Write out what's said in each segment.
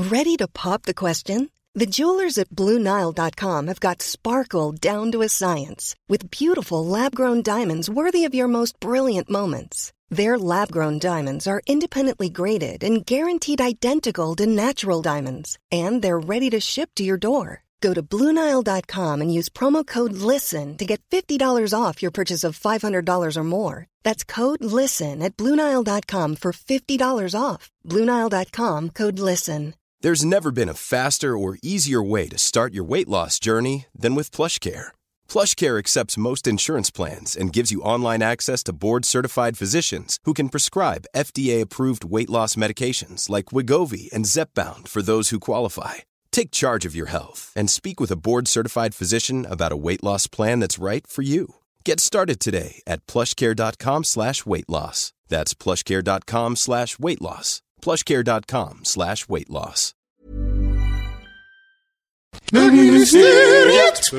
Ready to pop the question? The jewelers at BlueNile.com have got sparkle down to a science with beautiful lab-grown diamonds worthy of your most brilliant moments. Their lab-grown diamonds are independently graded and guaranteed identical to natural diamonds, and they're ready to ship to your door. Go to BlueNile.com and use promo code LISTEN to get $50 off your purchase of $500 or more. That's code LISTEN at BlueNile.com for $50 off. BlueNile.com, code LISTEN. There's never been a faster or easier way to start your weight loss journey than with PlushCare. PlushCare accepts most insurance plans and gives you online access to board-certified physicians who can prescribe FDA-approved weight loss medications like Wegovy and Zepbound for those who qualify. Take charge of your health and speak with a board-certified physician about a weight loss plan that's right for you. Get started today at plushcare.com/weightloss. That's plushcare.com/weightloss. plushcare.com/weightloss. Bögministeriet.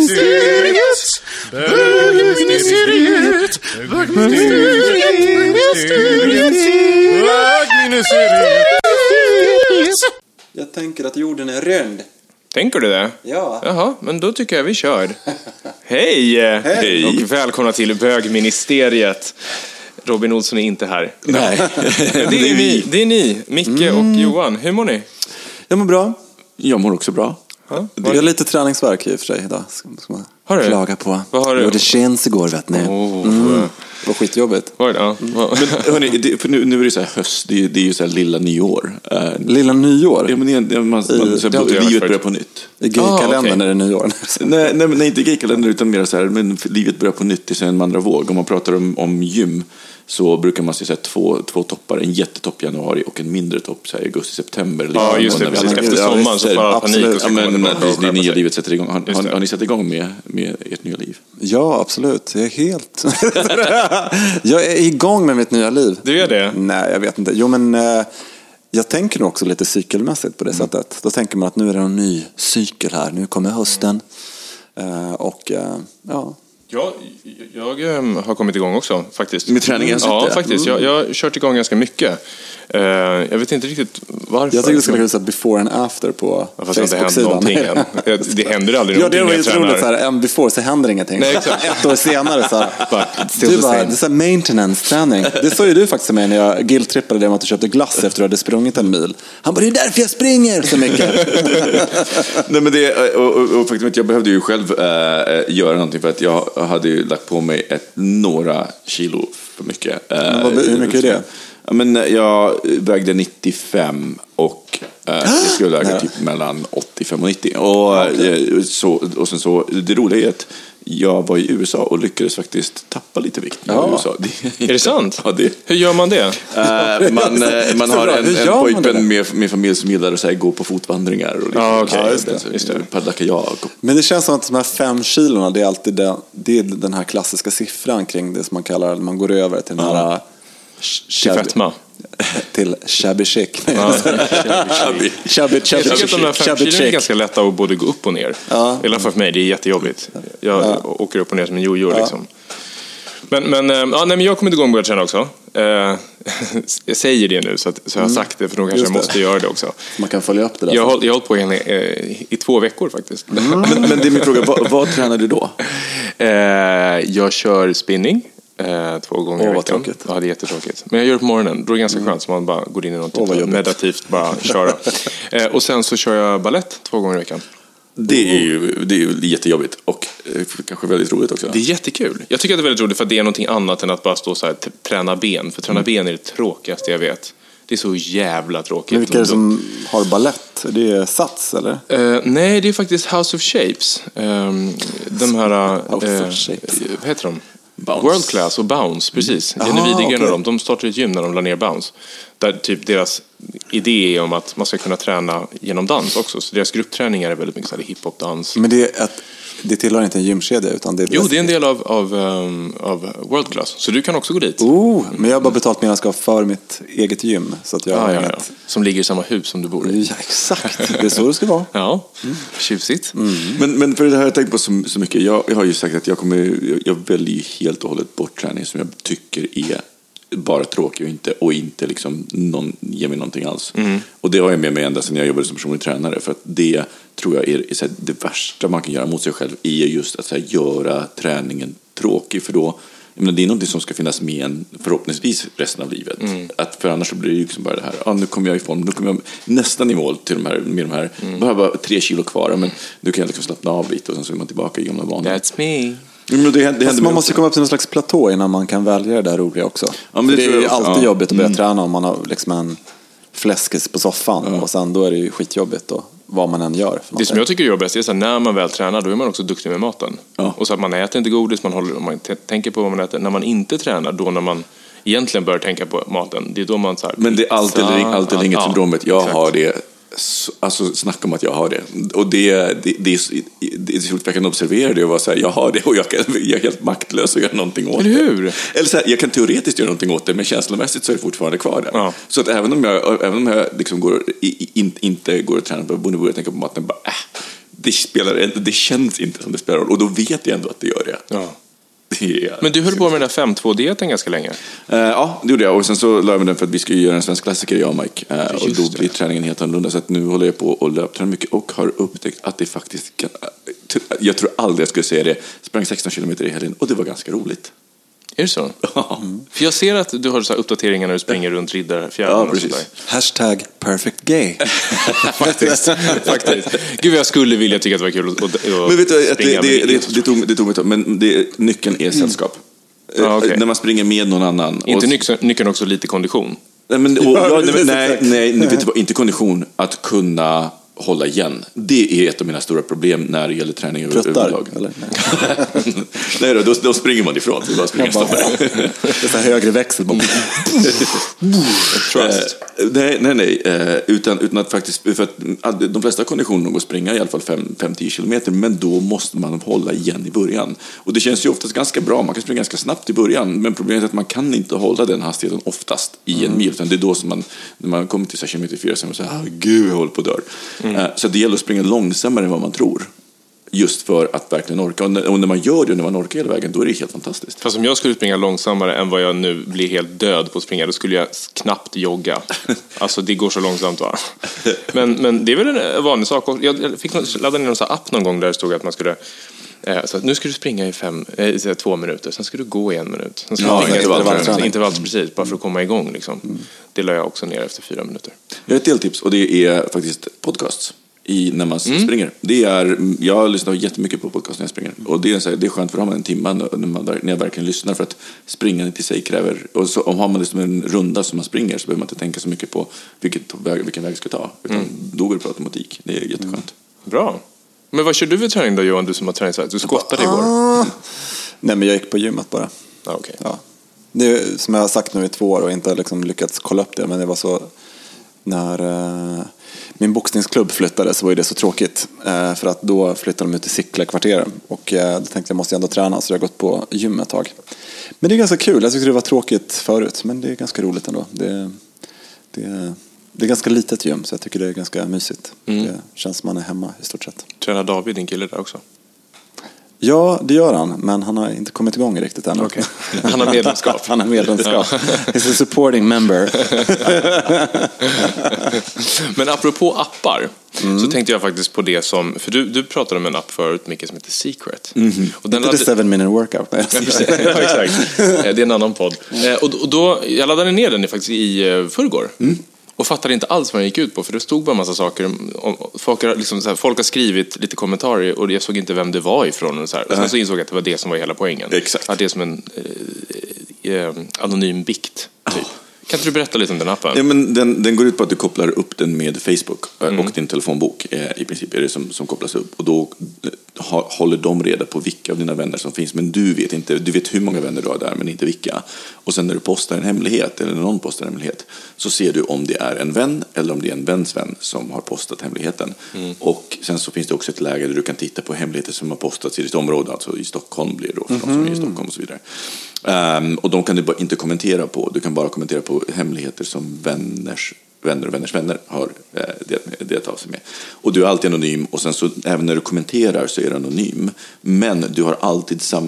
Jag tänker att jorden är rund. Tänker du det? Ja. Jaha, men då tycker jag vi kör. Hej! Och välkomna till Bögministeriet. Robin Olsson är inte här. Nej. Det är ni, Micke och Johan. Hur mår ni? Jag mår bra. Jag mår också bra. Ja, det är lite träningsverk i och för sig idag. Ska man klaga på. Vad har du? Det känns igår, vet ni. Det var skitjobbigt. Var det? Ja. Men hörni, för nu är det så här höst. Det är ju så här lilla nyår. Lilla nyår? Ja, men livet börjar på nytt. I gay-kalendern är det nyår. Nej, inte i gay-kalendern utan mer så här. Men livet börjar på nytt. Det är så en andra våg. Om man pratar om gym så brukar man se två toppar. En jättetopp i januari och en mindre topp så här, i augusti-september. Ja, just det. Precis efter sommaren så får alla panik. Det nya livet sätter igång. Har ni satt igång med ert nya liv? Ja, absolut. Jag är helt... jag är igång med mitt nya liv. Du är det? Nej, jag vet inte. Jo, men jag tänker nog också lite cykelmässigt på det sättet. Då tänker man att nu är det en ny cykel här. Nu kommer hösten. Jag har kommit igång också faktiskt. Med träningen? Ja, faktiskt. Jag har kört igång ganska mycket. Jag vet inte riktigt varför. Jag tycker det skulle kunna säga before and after på Facebook-sidan. Det händer aldrig någonting. Ja, det var ju roligt så här, en before så händer ingenting. Nej, exakt. Ett år senare så här, det är så här maintenance-träning. Det sa ju du faktiskt med när jag guilt-trippade det om att du köpte glass efter att du hade sprungit en mil. Han bara, det är därför jag springer så mycket. Nej, men det, och faktum att jag behövde ju själv göra någonting för att jag hade ju lagt på mig några kilo för mycket. Hur mycket är det? Men jag vägde 95 och jag skulle väga typ mellan 85 och 90. Och sen så, det roliga är att jag var i USA och lyckades faktiskt tappa lite vikt i USA. Är det sant? Ja, hur gör man det? Man har en pojkvän med familj som gillar att gå på fotvandringar och paddla kajak. Men det känns som att de här 5 kilorna, det är alltid det är den här klassiska siffran kring det som man kallar, när man går över till den här till shabby chic. Jag tycker att de här 5 kilorna är ganska lätta att både gå upp och ner. I alla fall för mig, det är jättejobbigt. Jag åker upp och ner som en jojo liksom. Men jag kommer inte igång och börja träna också. Jag säger det nu så jag har sagt det, för då kanske jag måste göra det också. Man kan följa upp det där. Jag har hållit på i 2 veckor faktiskt. Men det är min fråga, vad tränar du då? Jag kör spinning 2 gånger i veckan. Tråkigt. Ja, det är jättetråkigt. Men jag gör det på morgonen. Då är det ganska skönt, så man bara går in i något meditativt, bara köra. Och sen så kör jag ballett 2 gånger i veckan. Det är ju jättejobbigt och kanske väldigt roligt också. Det är jättekul. Jag tycker att det är väldigt roligt för att det är någonting annat än att bara stå så här träna ben. För träna ben är det tråkigaste jag vet. Det är så jävla tråkigt. Men vilka är det som har ballett? Det är Sats, eller? Nej, det är faktiskt House of Shapes. De här... vad heter de? Bounce. World Class och Bounce, precis. Jenny Widegren och de startade ett gym när de la ner Bounce. Där typ deras idé är om att man ska kunna träna genom dans också. Så deras gruppträningar är väldigt mycket så här hiphop-dans. Men det tillhör inte en gymkedja, utan det är... Jo, det är en del av World Class. Så du kan också gå dit. Men jag har bara betalt medlemskap för mitt eget gym. Så att jag som ligger i samma hus som du bor i. Ja, exakt. Det är så det ska vara. Ja, tjusigt. Men för det här har jag tänkt på så mycket. Jag har ju sagt att jag väljer helt och hållet bort träning som jag tycker är bara tråkig och inte liksom ger mig någonting alls. Och det har jag med mig ända sedan jag jobbade som personlig tränare, för att det tror jag är så här, det värsta man kan göra mot sig själv är just att så här, göra träningen tråkig, för då det är något som ska finnas med en förhoppningsvis resten av livet. För annars så blir det ju liksom bara det här, nu kommer jag i form, nu kommer jag nästan i mål till de här bara 3 kilo kvar, men nu kan jag liksom slappna av lite och sen så är man tillbaka i gamla vanor. That's me. Men man måste komma upp till någon slags platå innan man kan välja det där roliga också. Ja, men det är ju alltid jobbigt att börja träna om man har liksom en fläskis på soffan och sen då är det ju skitjobbigt då, vad man än gör. Det som jag tycker är jobbigt är att när man väl tränar, då är man också duktig med maten. Och så att man äter inte godis, man tänker på vad man äter. När man inte tränar, då när man egentligen börjar tänka på maten, det är då man så här, men det är alltid inget syndromet. Jag har det. Alltså snacka om att jag har det. Och det är så jag kan observera det och vara så här, jag har det och jag är helt maktlös och göra någonting åt det. Eller så här, jag kan teoretiskt göra någonting åt det, men känslomässigt så är det fortfarande kvar där. Så att även om jag liksom inte går och tränar på borde jag tänka på maten, bara det känns inte som det spelar roll, och då vet jag ändå att det gör det. Men du höll på med den där 5-2-dieten ganska länge. Ja, det gjorde jag. Och sen så la jag med den för att vi ska göra en svensk klassiker, jag och Mike. Och då blir träningen helt annorlunda. Så att nu håller jag på och löptränar mycket och har upptäckt att det faktiskt kan, jag tror aldrig jag skulle säga det. Sprang 16 kilometer i helgen och det var ganska roligt. Är det så? För jag ser att du har så här uppdateringar när du springer runt Riddarfjärden. Ja, precis. Hashtag perfect gay. Faktiskt. Gud, jag skulle vilja tycka att det var kul att men vet du, det tog mig ett, men nyckeln är sällskap. Okay. När man springer med någon annan. Inte nyckeln också lite kondition? Nej, vet du, inte kondition. Att kunna hålla igen. Det är ett av mina stora problem när det gäller träning överlag. Eller? Nej då springer man ifrån. Så det är så högre växel. Nej. Utan att faktiskt, för att de flesta konditioner går att springa i alla fall 5-10 kilometer, men då måste man hålla igen i början. Och det känns ju oftast ganska bra. Man kan springa ganska snabbt i början, men problemet är att man kan inte hålla den hastigheten oftast i en mil. Utan det är då som när man kommer till kilometer 4 så man säger, gud, jag håller på att dör. Så det gäller att springa långsammare än vad man tror. Just för att verkligen orka. Och när man gör det, när man orkar hela vägen, då är det helt fantastiskt. Fast om jag skulle springa långsammare än vad jag nu blir helt död på att springa, då skulle jag knappt jogga. Alltså det går så långsamt, va? Men det är väl en vanlig sak. Jag fick ladda ner någon sån app någon gång där det stod att man skulle... Så att nu ska du springa i 2 minuter, sen ska du gå i 1 minut. Sen ska du intervalls precis, bara för att komma igång. Liksom. Det la jag också ner efter 4 minuter. Jag har ett deltips, och det är faktiskt podcasts. När man springer. Jag lyssnar jättemycket på podcast när jag springer. Och det är skönt, för att ha en timme när jag verkligen lyssnar, för att springandet i sig kräver, och så, om har man liksom en runda som man springer, så behöver man inte tänka så mycket på vilken väg ska ta, utan då går det på automatik. Det är jätteskönt. Bra. Men vad kör du för träning då, Johan, du som har tränat? Du skottade igår. Nej, men jag gick på gymmet bara. Okay. Ja. Det är, som jag har sagt nu i 2 år och inte liksom lyckats kolla upp det, men det var så när min boxningsklubb flyttade, så var det så tråkigt, för att då flyttade de ut till Sickla-kvarteren, och då tänkte jag måste ändå träna, så jag har gått på gym ett tag. Men det är ganska kul. Jag tyckte det var tråkigt förut, men det är ganska roligt ändå. Det är ganska litet gym, så jag tycker det är ganska mysigt. Det känns som man är hemma i stort sett. Tränar David, din kille, där också? Ja, det gör han, men han har inte kommit igång riktigt än. Okay. Han har medlemskap. Han har medlemskap. He's a supporting member. Men apropå appar, så tänkte jag faktiskt på det som... För du pratade om en app förut, Micke, som heter Secret. Och den inte 7-minute workout. Ja, exakt. Det är en annan podd. Och då, jag laddade ner den faktiskt i förrgår. Och fattade inte alls vad den gick ut på, för det stod bara en massa saker. Folk har skrivit lite kommentarer, och jag såg inte vem det var ifrån. Och sen så insåg jag att det var det som var hela poängen. Exakt. Att det är som en anonym bikt, typ. Kan inte du berätta lite om den appen? Ja, men den går ut på att du kopplar upp den med Facebook och din telefonbok. I princip är det som kopplas upp. Och då håller de reda på vilka av dina vänner som finns. Men du vet inte, du vet hur många vänner du har där, men inte vilka. Och sen när du postar en hemlighet, eller när någon postar en hemlighet, så ser du om det är en vän eller om det är en väns vän som har postat hemligheten. Och sen så finns det också ett läge där du kan titta på hemligheter som har postats i ditt område. Alltså i Stockholm blir det då, för de som är i Stockholm och så vidare. Och de kan du inte kommentera på. Du kan bara kommentera på hemligheter som vänners vänner har delat av sig med. Och du är alltid anonym, och sen så även när du kommenterar så är du anonym, men du har alltid samma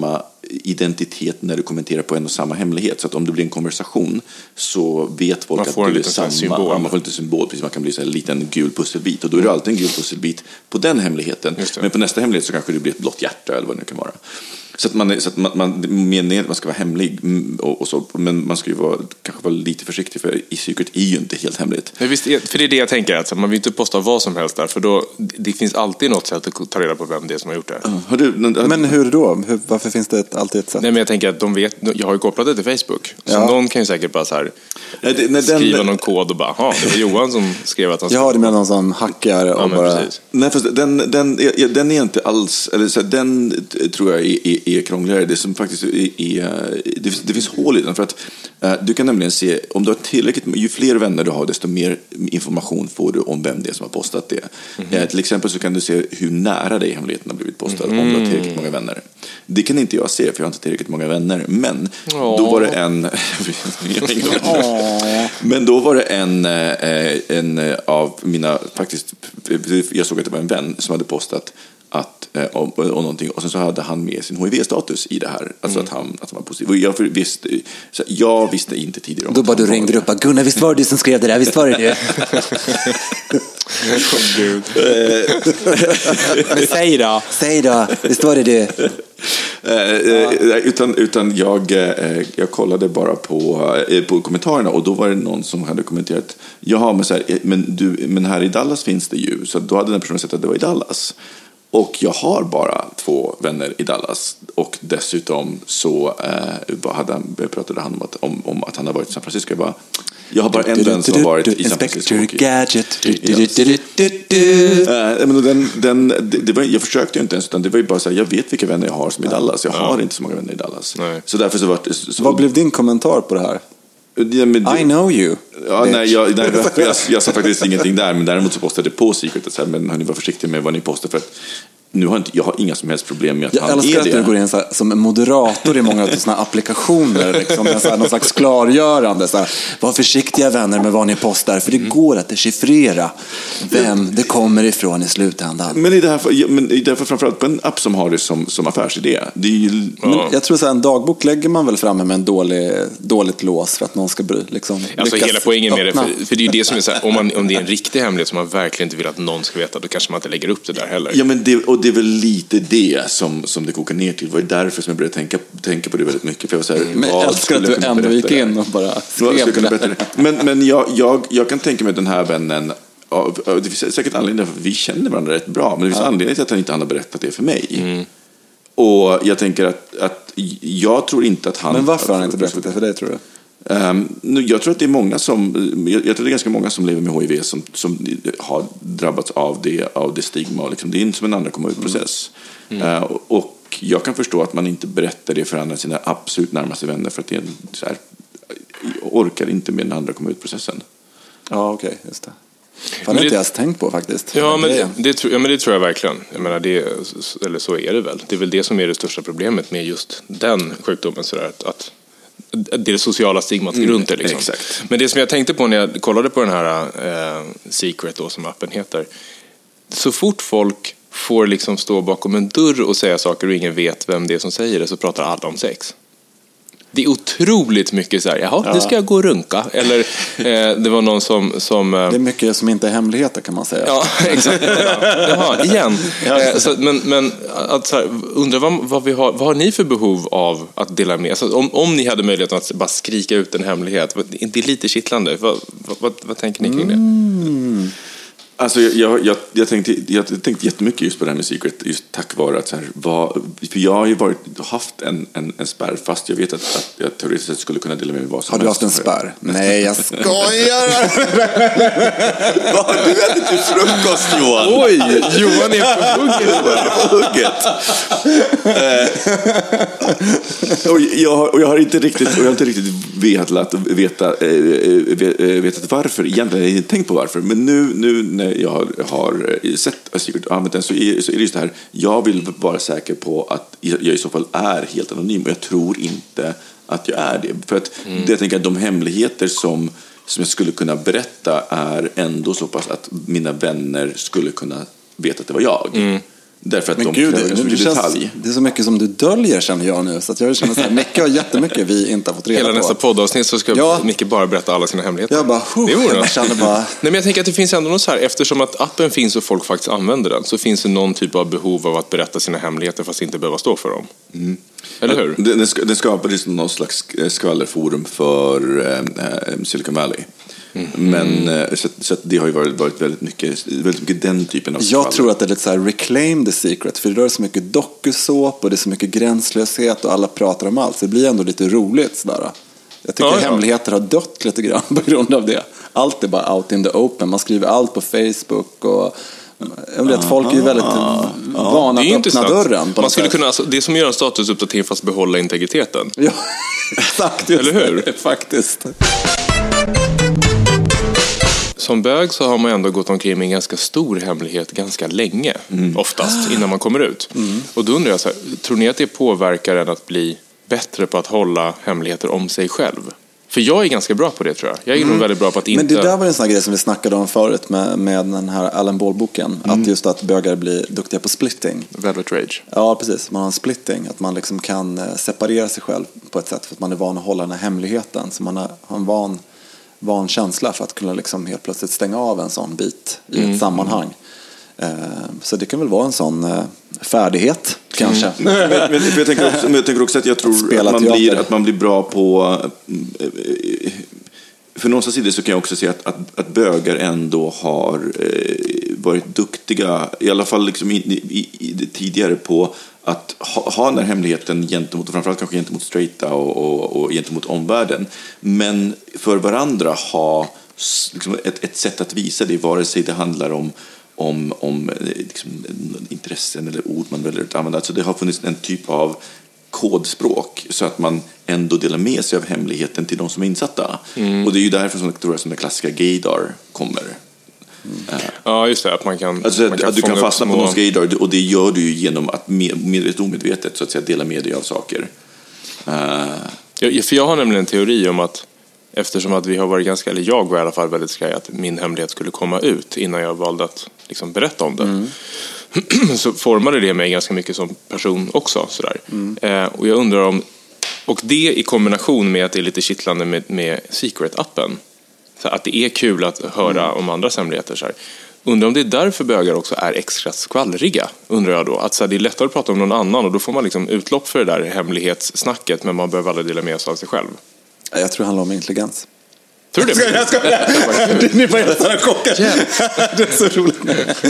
identitet när du kommenterar på en och samma hemlighet. Så att om det blir en konversation så vet folk att du är samma. Symbol. Man får lite symbol, precis. Man kan bli så en liten gul pusselbit. Och då är det alltid en gul pusselbit på den hemligheten. Men på nästa hemlighet så kanske det blir ett blått hjärta eller vad det nu kan vara. Så att meningen att man ska vara hemlig och så, men man ska ju kanske vara lite försiktig, för i Secret är ju inte helt hemligt. Men visst, för det är det jag tänker, alltså, man vill inte posta vad som helst där, för då, det finns alltid något sätt att ta reda på vem det är som har gjort det. Men hur då? Varför finns det alltid ett sätt? Nej, men jag tänker att de vet, jag har ju kopplat det till Facebook, så någon kan ju säkert bara så här skriva någon kod och bara, det var Johan som skrev att han det med någon som hackar och bara... Precis. Nej, fast den är inte alls, eller så den tror jag är krångligare. Det som faktiskt det finns hål i den, för att du kan nämligen se, om du har tillräckligt, ju fler vänner du har, desto mer information får du om vem det är som har postat det. Till exempel så kan du se hur nära dig hemligheten har blivit postad om du har tillräckligt många vänner. Det kan inte jag se, för jag har inte tillräckligt många vänner, men då var det men då var det en av mina, faktiskt, jag såg att det var en vän som hade postat och någonting, och sen så hade han med sin HIV-status i det här, alltså att han var positiv. Och jag visste inte tidigare om. Då bara du ringde upp och Gunnar, visst var det du som skrev det där, visst var det du? Men säg då, visst var det du? Utan jag kollade bara på kommentarerna, och då var det någon som hade kommenterat, men här i Dallas finns det ju, så då hade den personen sett att det var i Dallas. Och jag har bara 2 vänner i Dallas. Och dessutom så pratade han om att han har varit i San Francisco. Jag har bara en vän som har varit i San Francisco. Jag försökte ju inte ens, utan det var ju bara så här, jag vet vilka vänner jag har som i Dallas. Jag har inte så många vänner i Dallas. Så därför så var det... Vad blev din kommentar på det här? I know you. Ja, jag sa faktiskt ingenting där, men däremot så postade det på Secret att säga, men hörni, var försiktiga med vad ni postar, för att jag har inga som helst problem med att han är det. Jag älskar att du går in så här, som en moderator i många av såna applikationer, liksom, med så här, någon slags klargörande. Så här, var försiktiga vänner med vad ni postar, för det går att dechiffrera vem det kommer ifrån i slutändan. Men i det här framförallt på en app som har det som affärsidé. Det är ju, men jag tror så här, en dagbok lägger man väl framme med en dåligt lås för att någon ska liksom alltså hela poängen med det, för det är ju det som är så här, om det är en riktig hemlighet som man verkligen inte vill att någon ska veta, då kanske man inte lägger upp det där heller. Ja, men det är väl lite det som det kokar ner till. Det var därför som jag började tänka på det väldigt mycket. För jag var så här, men jag älskar att du ändå gick in och bara skrev det. Men jag kan tänka mig den här vännen, det finns säkert anledning för att vi känner varandra rätt bra, men det finns anledning till att han inte har berättat det för mig. Och jag tänker att jag tror inte att han... Men varför har han inte berättat det för dig, tror du? Jag tror att det är många jag tror det är ganska många som lever med HIV som har drabbats av det stigma, liksom. Det är inte som en andra komma ut process. Och jag kan förstå att man inte berättar det för andra sina absolut närmaste vänner, för att det är så här, orkar inte med den andra komma ut processen. Ja, okej, just det. Fan, det inte jag tänkt på faktiskt. Ja, men det tror jag verkligen. Jag menar, eller så är det väl. Det är väl det som är det största problemet med just den sjukdomen, så där, att det är det sociala stigmat runt det, liksom. Exakt. Men det som jag tänkte på när jag kollade på den här Secret då, som appen heter, så fort folk får liksom stå bakom en dörr och säga saker och ingen vet vem det är som säger det, så pratar alla om sex. Det är otroligt mycket så här, jaha, nu ska jag gå och runka. Eller det var någon som... Det är mycket som inte är hemligheter, kan man säga. Ja, exakt. Jaha, igen. Men att så här, undrar vad har ni för behov av att dela med? Alltså, om ni hade möjlighet att bara skrika ut en hemlighet, det är lite kittlande. Vad tänker ni kring det? Alltså jag tänkte jättemycket just på det här med Secret, just tack vare att så här, för jag har ju haft en spärr, fast jag vet att jag teoretiskt sett skulle kunna dela med mig vad som helst. Har du haft en spärr? Nej, jag skojar! Vad har du ätit till frukost, Johan? Oj, Johan är på hugget. Och jag har inte riktigt vetat varför egentligen. Jag har inte tänkt på varför, men nu när jag har sett Secret och använt den, så är det just det här, jag vill vara säker på att jag i så fall är helt anonym, och jag tror inte att jag är det, för att jag tänker att de hemligheter som jag skulle kunna berätta är ändå så pass att mina vänner skulle kunna veta att det var jag. Därför att men de gud, kräver så mycket detalj. Det är så mycket som du döljer, känner jag nu. Så att jag känner så här, Micke har jättemycket vi inte har fått reda på. Hela nästa poddavsnitt så ska Micke bara berätta alla sina hemligheter. Jag bara, jag känner bara... Nej, men jag tänker att det finns ändå något så här, eftersom att appen finns och folk faktiskt använder den, så finns det någon typ av behov av att berätta sina hemligheter fast inte behöva stå för dem. Mm. Eller hur? Den skapar liksom någon slags skvallerforum för Silicon Valley. Men så att det har ju varit väldigt mycket den typen av skvaller. Jag tror att det är lite så här reclaim the secret, för det är så mycket dokusåp och det är så mycket gränslöshet och alla pratar om allt, så det blir ändå lite roligt sådär. Jag tycker hemligheter har dött lite grann på grund av det. Allt är bara out in the open, man skriver allt på Facebook och jag vet, folk är ju väldigt vana att öppna dörren. Man skulle kunna, alltså, det som gör en statusuppdatering fast behålla integriteten. Ja, exakt. Eller hur? Faktiskt. Som bög så har man ändå gått omkring med en ganska stor hemlighet ganska länge, oftast, innan man kommer ut. Och då undrar jag så här, tror ni att det påverkar en att bli bättre på att hålla hemligheter om sig själv? För jag är ganska bra på det, tror jag. Jag är nog väldigt bra på att inte... Men det där var en sån här grej som vi snackade om förut med den här Alan Ball-boken. Att just att bögar blir duktiga på splitting. Velvet Rage. Ja, precis. Man har en splitting. Att man liksom kan separera sig själv på ett sätt för att man är van att hålla den här hemligheten. Så man har en van känsla för att kunna liksom helt plötsligt stänga av en sån bit i ett sammanhang. Så det kan väl vara en sån färdighet kanske. Men jag tänker också att jag tror att man blir bra på... För någonstans i det så kan jag också se att bögar ändå har varit duktiga, i alla fall liksom i tidigare, på att ha den här hemligheten gentemot, och framförallt kanske gentemot straighta och gentemot omvärlden, men för varandra ha liksom ett sätt att visa det, vare sig det handlar om liksom intressen eller ord man väljer att använda. Alltså det har funnits en typ av kodspråk så att man ändå delar med sig av hemligheten till de som är insatta. Och det är ju därför som den klassiska gaydar kommer. Ja, just det, att man kan, alltså att du kan fastna på någons gaydar, och det gör du ju genom att medvetet omedvetet så att säga dela med dig av saker. För jag har nämligen en teori om att eftersom att vi har varit ganska, eller jag var i alla fall väldigt skraj att min hemlighet skulle komma ut innan jag valde att liksom berätta om det. Så formade det mig ganska mycket som person också. Sådär. Och jag undrar om, och det i kombination med att det är lite kittlande med Secret-appen, så att det är kul att höra om andras hemligheter. Så här. Undrar om det är därför bögar också är extra skvallriga, undrar jag då. Att så här, det är lättare att prata om någon annan och då får man liksom utlopp för det där hemlighetssnacket, men man behöver aldrig dela med sig av sig själv. Jag tror det handlar om intelligens. Tror du det? Jag ska ni var helt sådana chockar. Det är så roligt.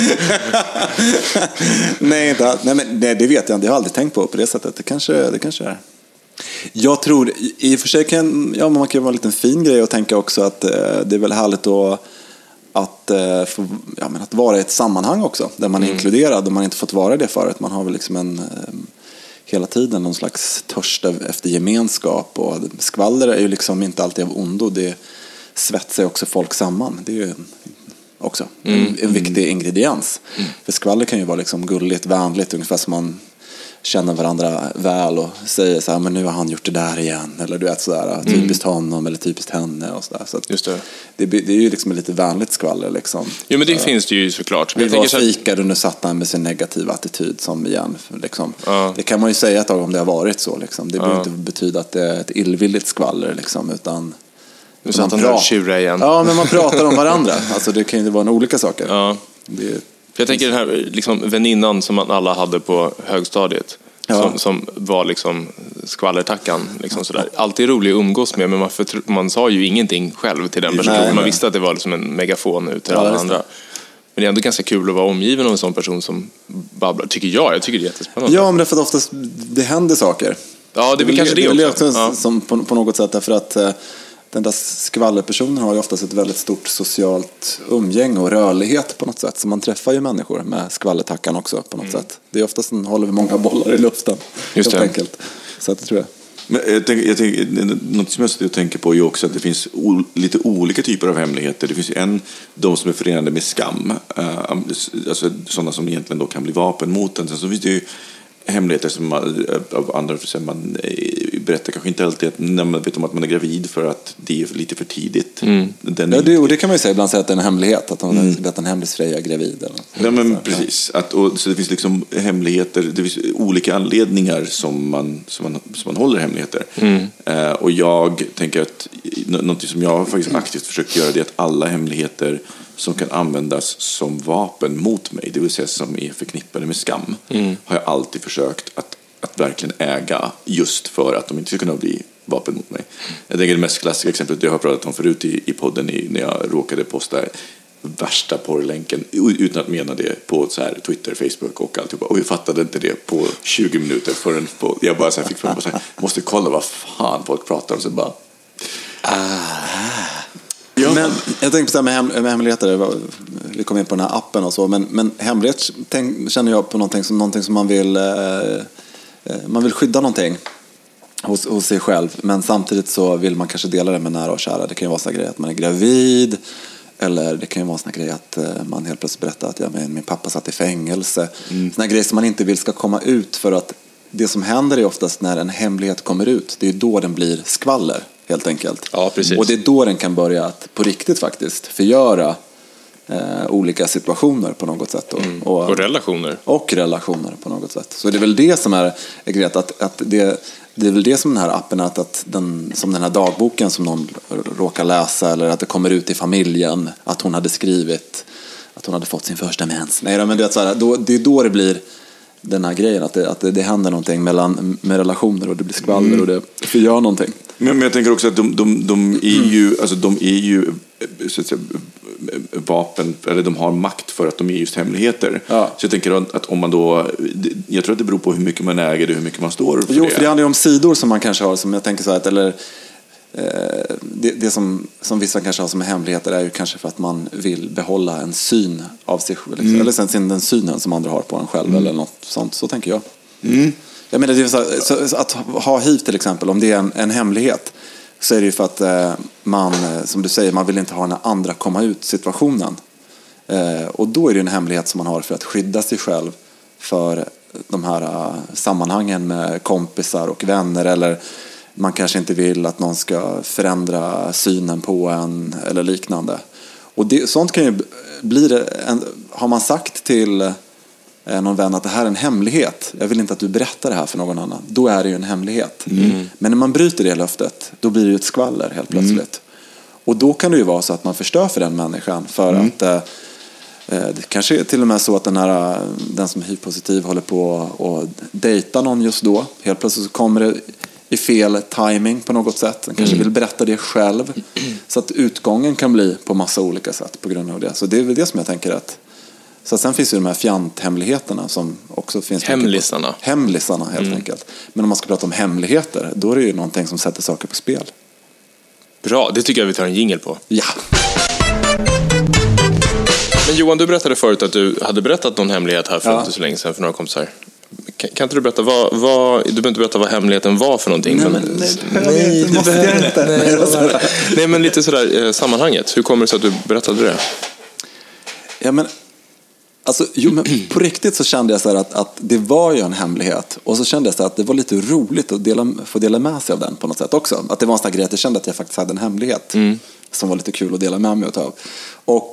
Nej, det vet jag inte. Jag har aldrig tänkt på det sättet. Det kanske är. Jag tror, i och för sig man kan vara en liten fin grej och tänka också att det är väl härligt att vara i ett sammanhang också. Där man är inkluderad och man inte fått vara det förut. Man har väl liksom hela tiden någon slags törst efter gemenskap, och skvaller är ju liksom inte alltid av ondo. Det svetsar också folk samman. Det är ju också en viktig ingrediens. För skvaller kan ju vara liksom gulligt, vänligt, ungefär som man känner varandra väl och säger så här, men nu har han gjort det där igen, eller du vet sådär, typiskt honom eller typiskt henne och sådär. Så att just det är ju liksom lite vänligt skvaller liksom. Jo, men det finns det ju såklart. Vi var fikar och nu satt han med sin negativa attityd som igen liksom. Det kan man ju säga ett tag om det har varit så liksom. Det behöver inte betyda att det är ett illvilligt skvaller liksom, utan nu satt han där och tjura igen. Ja, men man pratar om varandra. Alltså det kan ju vara olika saker. Ja. För jag tänker den här liksom, väninnan som man alla hade på högstadiet. Som var liksom skvallertackan liksom sådär. Alltid rolig att umgås med, men man sa ju ingenting själv till den personen. Man visste att det var liksom en megafon ut till alla andra. Men det är ändå ganska kul att vara omgiven av en sån person som babblar, tycker jag. Jag tycker det är jättespännande. Ja, men det är för att oftast det händer saker. Ja, det är kanske det också. Som på något sätt, därför att den där skvallerpersonen har ju oftast ett väldigt stort socialt umgänge och rörlighet på något sätt. Så man träffar ju människor med skvallertackan också på något sätt. Det är oftast håller vi många bollar i luften. Just helt enkelt. Så att det tror jag. Men något som jag tänker på är ju också att det finns lite olika typer av hemligheter. Det finns ju de som är förenade med skam. Alltså sådana som egentligen då kan bli vapen mot en. Sen så finns det ju hemligheter som av andra man berättar kanske inte alltid att när man vet om att man är gravid för att det är lite för tidigt. Och det kan man ju säga ibland, säga att det är en hemlighet, att hon har vet en hemlis Freja är gravid. Eller. Ja, men precis. Så det finns liksom hemligheter, det finns olika anledningar som man håller hemligheter. Och jag tänker att något som jag faktiskt aktivt försökt göra, det är att alla hemligheter som kan användas som vapen mot mig, det vill säga som är förknippade med skam, har jag alltid försökt att verkligen äga, just för att de inte ska kunna bli vapen mot mig. Jag tänker det mest klassiska exemplet jag har pratat om förut i podden, när jag råkade posta värsta porrlänken utan att mena det på så här Twitter, Facebook och allt. Och jag fattade inte det på 20 minuter förrän jag bara så här fick fram och så här, måste kolla vad fan folk pratar om, så bara Ja. Men jag tänkte på det här med hemligheter. Vi kom in på den här appen och så. Men hemlighet känner jag på någonting som man vill skydda någonting hos sig själv. Men samtidigt så vill man kanske dela det med nära och kära. Det kan ju vara såna grejer att man är gravid. Eller det kan ju vara såna grejer att man helt plötsligt berättar att min pappa satt i fängelse. Såna grejer som man inte vill ska komma ut, för att det som händer är oftast när en hemlighet kommer ut. Det är då den blir skvaller, helt enkelt. Ja, precis. Och det är då den kan börja att på riktigt faktiskt förgöra olika situationer på något sätt. Och relationer. Och relationer på något sätt. Så det är väl det som är grejen, att det är väl det som den här appen, som den här dagboken som någon råkar läsa, eller att det kommer ut i familjen att hon hade skrivit att hon hade fått sin första mens. Nej, men det är då det blir den här grejen, att det händer någonting med relationer, och det blir skvaller och det förgör någonting. Men jag tänker också att de är ju så att säga, vapen, eller de har makt för att de är just hemligheter. Ja. Så jag tänker att om man då, jag tror att det beror på hur mycket man äger det, hur mycket man står för. Jo, för det handlar ju om sidor som man kanske har, som jag tänker så här, eller det som vissa kanske har som hemligheter är ju kanske för att man vill behålla en syn av sig själv, eller sen den synen som andra har på en själv, eller något sånt, så tänker jag. Jag menar, det är så att ha hiv till exempel, om det är en hemlighet, så är det ju för att man, som du säger, man vill inte ha den andra komma ut situationen, och då är det en hemlighet som man har för att skydda sig själv för de här sammanhangen med kompisar och vänner, eller man kanske inte vill att någon ska förändra synen på en eller liknande. Och sånt kan ju bli har man sagt till någon vän att det här är en hemlighet, jag vill inte att du berättar det här för någon annan, då är det ju en hemlighet. Men när man bryter det löftet, då blir det ju ett skvaller helt plötsligt. Och då kan det ju vara så att man förstör för den människan, för att det kanske är till och med så att den som är HIV-positiv håller på att dejta någon just då. Helt plötsligt så kommer det i fel timing på något sätt. Den kanske vill berätta det själv. Så att utgången kan bli på massa olika sätt på grund av det. Så det är väl det som jag tänker att... Så sen finns ju de här fjanthemligheterna som också finns... Hemlisarna helt enkelt. Men om man ska prata om hemligheter, då är det ju någonting som sätter saker på spel. Bra, det tycker jag vi tar en jingle på. Ja. Men Johan, du berättade förut att du hade berättat någon hemlighet här för inte så länge sedan för några kompisar. Kan inte du berätta du behöver inte berätta vad hemligheten var för någonting? Nej, men lite sådär sammanhanget. Hur kommer det sig att du berättade det? Ja, men alltså, men på riktigt så kände jag så här att det var ju en hemlighet, och så kände jag så här att det var lite roligt att få dela med sig av den på något sätt också. Att det var en sån här grej att jag kände att jag faktiskt hade en hemlighet som var lite kul att dela med mig av. Och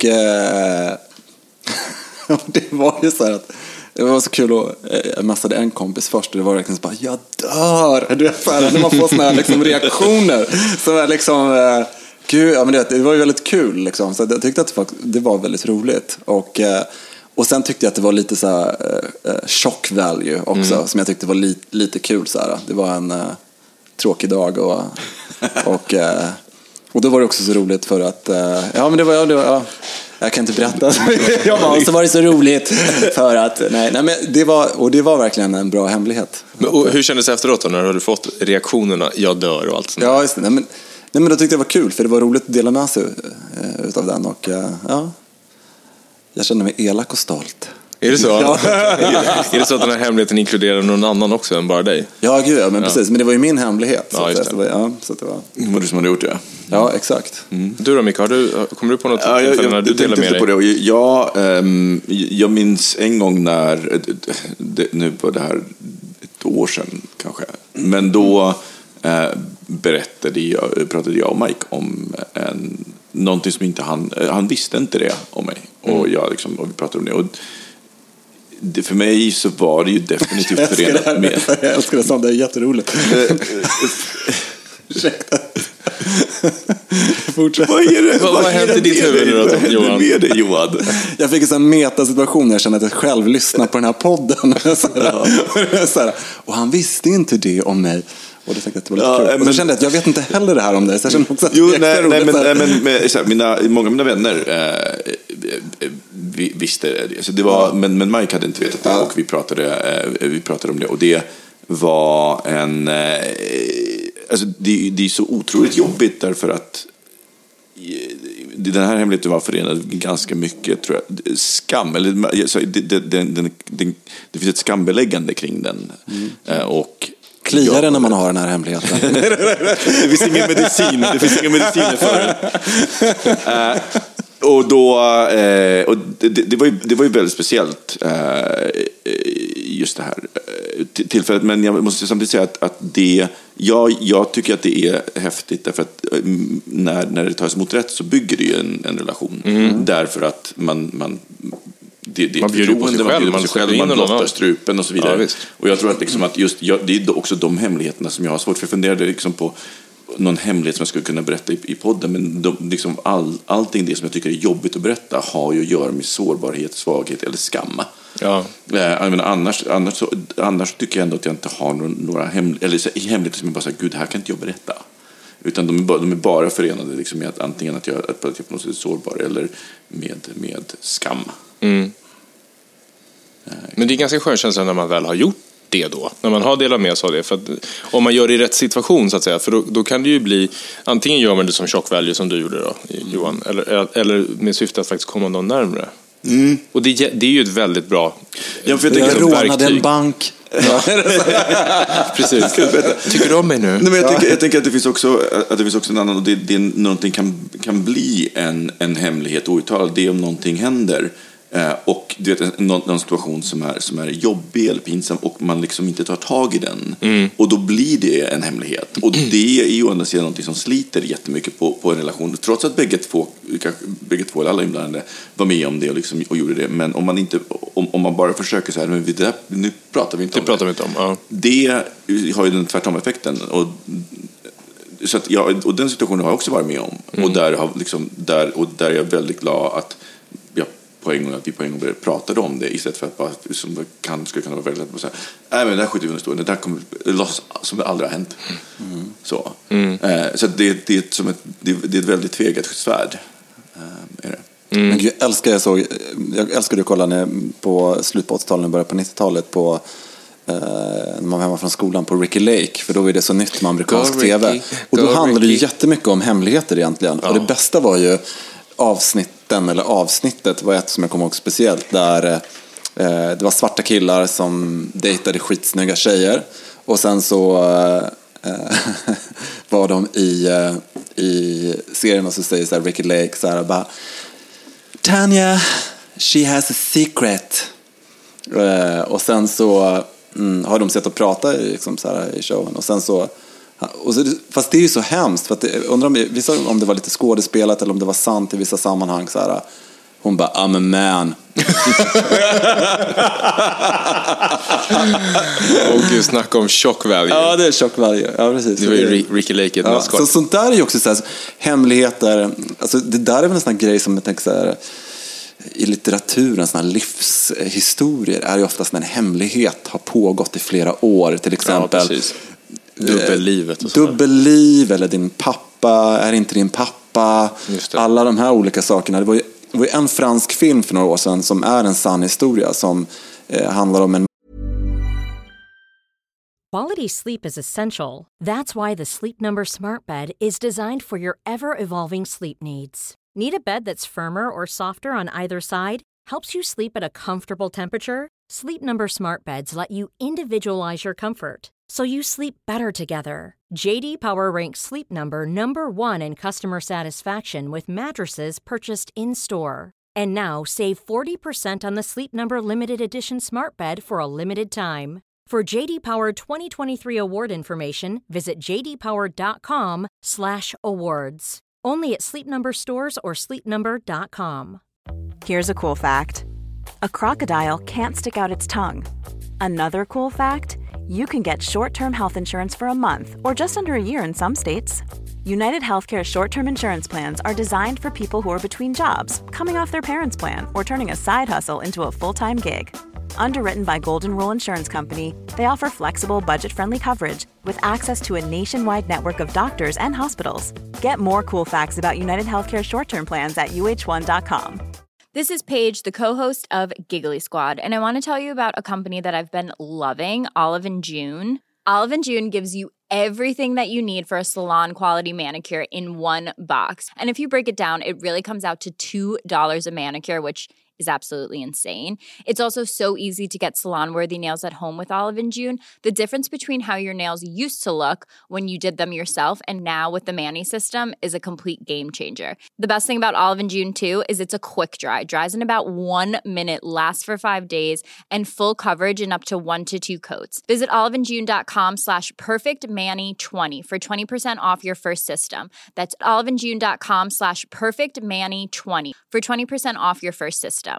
det var ju så här att det var så kul att jag messade en kompis först, och det var verkligen så bara, jag dör! Du vet, när man får såna här liksom reaktioner som är liksom gud, ja, men det var ju väldigt kul liksom. Så jag tyckte att det var väldigt roligt, och sen tyckte jag att det var lite så här shock value också, som jag tyckte var lite kul så här. Det var en tråkig dag, och då var det också så roligt för att ja, men det var jag kan inte berätta. Så var det så roligt för att nej, men det var verkligen en bra hemlighet. Och hur kändes det efteråt då, när du hade fått reaktionerna jag dör och allt sånt? Ja, just det. Nej, men då tyckte jag det var kul, för det var roligt att dela med sig utav den, och ja, jag kände mig elak och stolt. Är det så? Ja. Är det så att den här hemligheten inkluderar någon annan också än bara dig? Ja, gud, ja, men precis. Men det var ju min hemlighet. Ja, just det. Så det var... Vad du som hade gjort det. Ja, exakt. Du då, Mika, kommer du på något tillfälle när du delar med dig? På det. Jag minns en gång när, nu var det här ett år sedan kanske, men då pratade jag och Mike om någonting som inte han visste inte det om mig. Och jag liksom, och vi pratade om det. Och det, för mig så var det ju definitivt förenat med... Jag älskar det sånt, det är jätteroligt. Ursäkta. Fortsätt. Vad har hänt i ditt huvud nu då, Johan? Med det, Johan? Jag fick en sån metasituation när jag kände att jag själv lyssnar på den här podden. Och han visste inte det om mig. Och det tänkte jag att det var lite kul. Och så kände jag att jag vet inte heller det här om dig. Så jag kände också att många av mina vänner visste det. Så det var, men Mike hade inte vetat det. Och vi pratade om det. Och det var en... Alltså det är så otroligt jobbigt därför att den här hemligheten var förenad ganska mycket, tror jag, skam, eller det finns ett skambeläggande kring den. Och kliar det när man har den här hemligheten? Det finns ingen medicin för det. Och då och det var ju väldigt speciellt just det här tillfället, men jag måste samtidigt säga att det jag tycker att det är häftigt därför att när det tas emot rätt så bygger det ju en relation därför att man bjuder på sig själv, man blottar strupen och så vidare. Ja, och jag tror att liksom att det är också de hemligheterna som jag har svårt för. Jag funderade liksom på någon hemlighet som jag skulle kunna berätta i podden, men liksom allting det som jag tycker är jobbigt att berätta har ju att göra med sårbarhet, svaghet eller skam. Ja. Annars tycker jag ändå att jag inte har några hemligheter som jag bara säger, gud, här kan inte jag berätta. Utan de är bara förenade liksom med att antingen att jag på något sätt är sårbar eller med skam. Men det är ganska skön känsla när man väl har gjort det då, när man har delat med sig av det, för att om man gör det i rätt situation så att säga, för då kan det ju bli, antingen gör man det som shock value som du gjorde då, Johan, eller med syfte att faktiskt komma någon närmare. Och det är ju ett väldigt bra jag rånade en bank. Precis. Tycker du om mig nu? Nej, men jag tänker att det finns också en annan, och det är någonting kan bli en hemlighet outtalad, det är om någonting händer. Och du vet, någon situation som är jobbig eller pinsam och man liksom inte tar tag i den. Och då blir det en hemlighet. Och det är ju å andra sidan någonting som sliter jättemycket på en relation. Trots att bägge två eller alla inblandade var med om det och gjorde det. Men om man bara försöker så här, men nu pratar vi inte om det. Ja. Det har ju den tvärtom effekten. Så att och den situationen har jag också varit med om. Och där är jag väldigt glad att vi på en gång började prata om det istället för att bara som skulle kunna vara väldigt lätt att säga, nej men det här skjuter vi under stolen, det där kommer loss som det aldrig har hänt. Så det är ett väldigt tvegat svärd, är det. Men gud, jag älskade att kolla på slutet på 80-talet och början på 90-talet på när man var hemma från skolan på Ricky Lake, för då är det så nytt med amerikansk tv. Och då handlade det jättemycket om hemligheter egentligen. Och det bästa var ju avsnittet var ett som jag kommer ihåg speciellt, där det var svarta killar som dejtade skitsnygga tjejer, och sen så var de i serien och så säger så här, Ricky Lake så här bara, Tanya, she has a secret, och sen så har de sett och prata liksom, så här, i showen, och sen så fast det är ju så hemskt, för att undrar om det var lite skådespelat eller om det var sant i vissa sammanhang så här. Hon bara, I'm a man. Och gud, snacka om shock value. Ja, det är shock value. Ja, precis. Det var ju Ricky Lake. Så sånt där är ju också så här, hemligheter. Alltså det där är väl en sån här grej som jag tänker så här, i litteraturen, såna här livshistorier är ju oftast när en hemlighet har pågått i flera år, till exempel. Ja, dubbellivet och dubbelliv, eller din pappa är inte din pappa. Alla de här olika sakerna. Det var ju en fransk film för några år sedan som är en sann historia som handlar om en... Quality sleep is essential. That's why the Sleep Number Smart Bed is designed for your ever-evolving sleep needs. Need a bed that's firmer or softer on either side? Helps you sleep at a comfortable temperature? Sleep Number Smart Beds let you individualize your comfort, so you sleep better together. JD Power ranks Sleep Number #1 in customer satisfaction with mattresses purchased in-store. And now save 40% on the Sleep Number Limited Edition Smart Bed for a limited time. For JD Power 2023 award information, visit jdpower.com/awards. Only at Sleep Number stores or sleepnumber.com. Here's a cool fact. A crocodile can't stick out its tongue. Another cool fact, you can get short-term health insurance for a month or just under a year in some states. United Healthcare short-term insurance plans are designed for people who are between jobs, coming off their parents' plan, or turning a side hustle into a full-time gig. Underwritten by Golden Rule Insurance Company, they offer flexible, budget-friendly coverage with access to a nationwide network of doctors and hospitals. Get more cool facts about United Healthcare short-term plans at uh1.com. This is Paige, the co-host of Giggly Squad, and I want to tell you about a company that I've been loving, Olive & June. Olive & June gives you everything that you need for a salon-quality manicure in one box. And if you break it down, it really comes out to $2 a manicure, which is absolutely insane. It's also so easy to get salon-worthy nails at home with Olive & June. The difference between how your nails used to look when you did them yourself and now with the Mani system is a complete game changer. The best thing about Olive & June, too, is it's a quick dry. Dries in about 1 minute, lasts for 5 days, and full coverage in up to 1 to 2 coats. Visit oliveandjune.com/perfectmani20 for 20% off your first system. That's oliveandjune.com/perfectmani20 for 20% off your first system.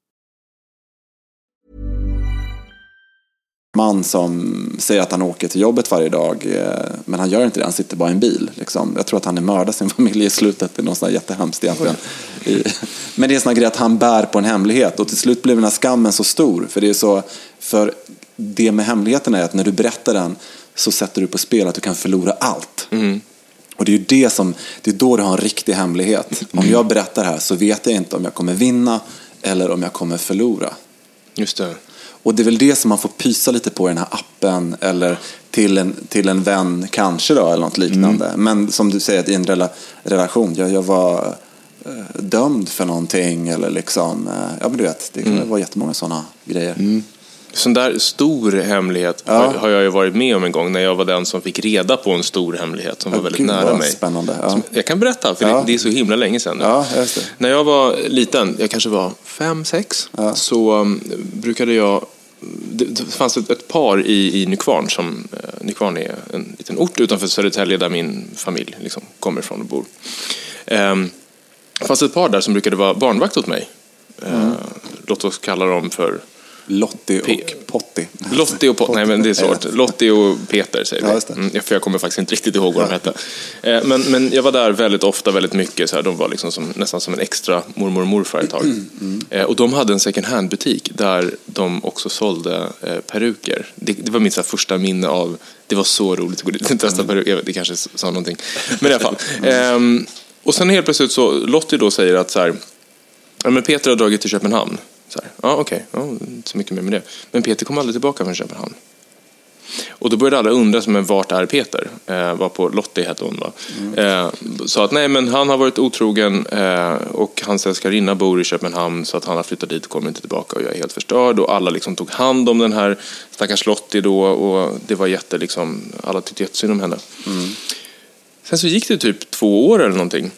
Man som säger att han åker till jobbet varje dag, men han gör inte det, han sitter bara i en bil liksom. Jag tror att han är mördad sin familj i slutet. Det är något sånt jättehemskt egentligen. Men det är en sån grej att han bär på en hemlighet, och till slut blir den här skammen så stor, för det är så, för det med hemligheten är att när du berättar den så sätter du på spel att du kan förlora allt. Och det är ju det är då du har en riktig hemlighet. Om jag berättar här så vet jag inte om jag kommer vinna eller om jag kommer förlora. Just det. Och det är väl det som man får pysa lite på i den här appen, eller till en vän kanske då, eller något liknande. Men som du säger, att i en relation, jag var dömd för någonting, eller liksom, ja men du vet, det kan vara jättemånga sådana grejer. Sån där stor hemlighet har jag ju varit med om en gång, när jag var den som fick reda på en stor hemlighet som var väldigt nära mig. Spännande. Ja. Jag kan berätta, för det är så himla länge sedan. Ja, just det. När jag var liten, jag kanske var 5-6, så brukade jag... Det fanns ett par i Nykvarn, som Nykvarn är en liten ort utanför Södertälje där min familj liksom kommer ifrån och bor. Det fanns ett par där som brukade vara barnvakt åt mig. Låt oss kalla dem för Lottie och Potti. Lottie och Potti, nej men det är svårt. Lottie och Peter säger vi. För jag kommer faktiskt inte riktigt ihåg vad de hette. Men jag var där väldigt ofta, väldigt mycket. Så här, de var liksom nästan som en extra mormor och morfar ett tag. Och de hade en second hand butik där de också sålde peruker. Det var mitt så här första minne av, det var så roligt att gå dit och testa peruker. Det kanske sa någonting. Men i alla fall. Och sen helt plötsligt så Lottie då säger att så här, men Peter har dragit till Köpenhamn. Okej. Inte så mycket mer med det. Men Peter kom aldrig tillbaka från Köpenhamn. Och då började alla undra, men vart är Peter? Var på Lottie hette hon, va? Så att nej, men han har varit otrogen, och hans älskarinna bor i Köpenhamn, så att han har flyttat dit och kommer inte tillbaka, och jag är helt förstörd. Och alla liksom tog hand om den här stackars Lottie då, och det var alla tyckte jättesynd om henne. Sen så gick det typ 2 år eller någonting.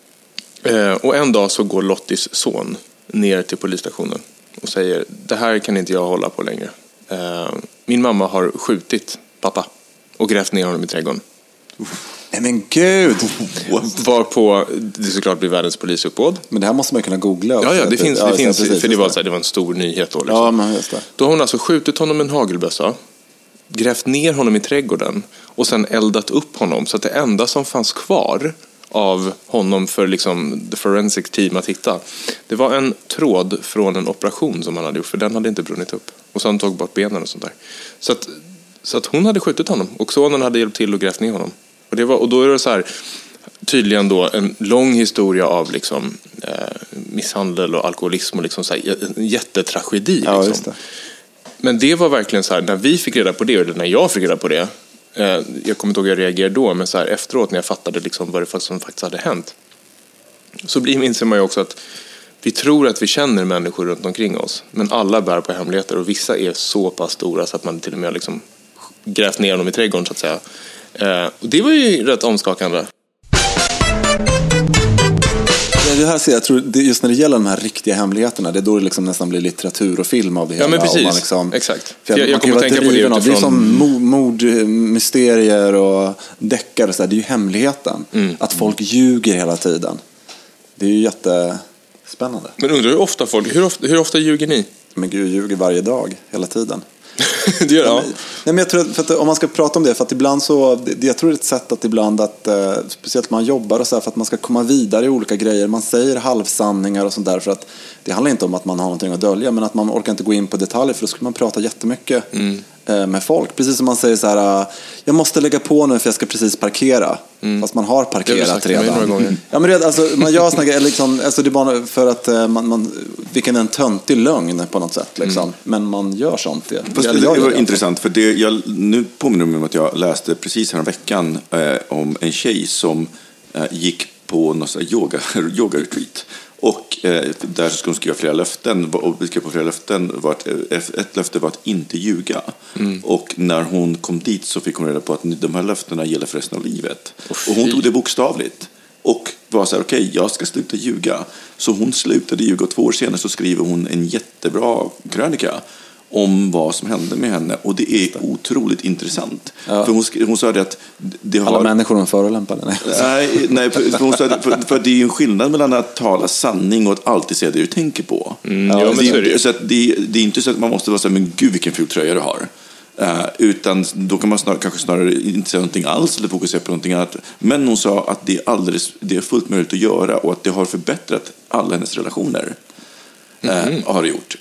Och en dag så går Lotties son ner till polisstationen och säger, det här kan inte jag hålla på längre. Min mamma har skjutit pappa och grävt ner honom i trädgården. Men gud! Varpå det såklart blir världens polisuppbåd. Men det här måste man kunna googla också. Ja, det finns precis, för det var en stor nyhet då. Liksom. Ja, men just det. Då har hon alltså skjutit honom med en hagelbössa, grävt ner honom i trädgården och sen eldat upp honom, så att det enda som fanns kvar av honom för liksom the forensic team att hitta, det var en tråd från en operation som han hade gjort, för den hade inte brunnit upp, och sen tog bort benen och sånt där. Så att hon hade skjutit honom, och sonen hade hjälpt till att grävt ner honom. Och då är det så här, tydligen då en lång historia av liksom misshandel och alkoholism och liksom så här, en jättetragedi liksom. Ja, just det. Men det var verkligen så här, när vi fick reda på det, eller när jag fick reda på det, jag kommer inte ihåg hur jag reagerade då, men så här efteråt när jag fattade liksom vad det som faktiskt hade hänt, så inser man ju också att vi tror att vi känner människor runt omkring oss, men alla bär på hemligheter, och vissa är så pass stora så att man till och med liksom grävt ner dem i trädgården, så att säga. Och det var ju rätt omskakande. det här ser jag tror det, just när det gäller de här riktiga hemligheterna, det är då det liksom nästan blir litteratur och film av det hela. Ja, men precis. Man liksom, exakt. Jag kommer att tänka på det utifrån... Det är som mordmysterier och deckare, så här, det är ju hemligheten. Att folk ljuger hela tiden. Det är ju jättespännande. Men undrar hur ofta ljuger ni? Men Gud, ljuger varje dag, hela tiden. Det gör nej, men jag tror för att om man ska prata om det, för att ibland så, jag tror det är ett sätt att ibland att speciellt man jobbar och så här, för att man ska komma vidare i olika grejer, man säger halvsanningar och sånt där, för att det handlar inte om att man har någonting att dölja, men att man orkar inte gå in på detaljer, för då skulle man prata jättemycket med folk, precis som man säger så här: jag måste lägga på nu för jag ska precis parkera, fast man har parkerat redan. Ja, men alltså, man gör såna grejer liksom, alltså det är bara för att vilken en töntig lögn på något sätt liksom. Men man gör sånt. Det var intressent, för det, nu påminner mig om att jag läste precis här veckan om en tjej som gick på något yoga-retreat. Och där skulle hon skriva flera löften. Och vi skrev på flera löften. Ett löfte var att inte ljuga. Och när hon kom dit så fick hon reda på att de här löftena gäller för resten av livet. Och hon tog det bokstavligt. Och var så här: okej, jag ska sluta ljuga. Så hon slutade ljuga, och 2 år senare så skriver hon en jättebra krönika om vad som hände med henne. Och det är otroligt intressant. Ja. För hon sa det att det har... Alla människor är förolämpade. Nej, för hon sa för det är ju en skillnad mellan att tala sanning och att alltid säga det du tänker på. Så att det är inte så att man måste vara så här: men gud vilken ful tröja du har. Utan då kan man kanske snarare inte säga någonting alls eller fokusera på någonting annat. Men hon sa att det är fullt möjligt att göra, och att det har förbättrat alla hennes relationer. Har gjort.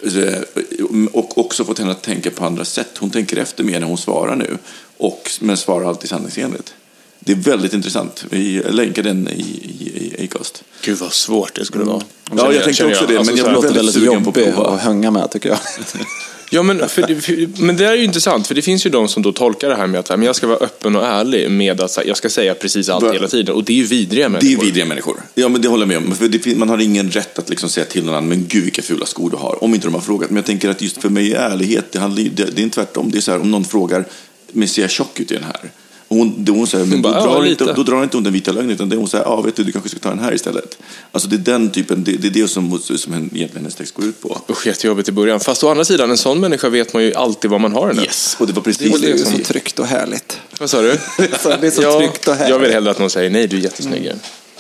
Och också fått henne att tänka på andra sätt. Hon tänker efter mer när hon svarar nu, men svarar alltid sanningsenligt. Det är väldigt intressant. Vi länkar den i Acast. Gud vad svårt det skulle vara. Ja, jag tänkte också det, men jag blev väldigt sugen på att prova och hänga med, tycker jag. Ja, men det är ju intressant, för det finns ju de som då tolkar det här med att men jag ska vara öppen och ärlig med att jag ska säga precis allt hela tiden, och det är ju vidriga människor. Det är vidriga människor. Ja, men det håller jag med om. För man har ingen rätt att liksom säga till någon annan: men gud vilka fula skor du har, om inte de har frågat. Men jag tänker att just för mig är ärlighet, det är inte tvärtom. Det är så här, om någon frågar: men ser jag tjock ut i den här? Hon säger, men då drar inte hon den vita lögnen, utan det hon säger: vet du kanske ska ta den här istället. Alltså det är den typen, det är det som egentligen hennes text går ut på. Jättejobbigt i början. Fast å andra sidan, en sån människa vet man ju alltid vad man har den. Yes, och det var precis det är så tryggt och härligt. Vad sa du? Det är så tryggt och härligt. Jag vill hellre att någon säger: nej, du är jättesnygg.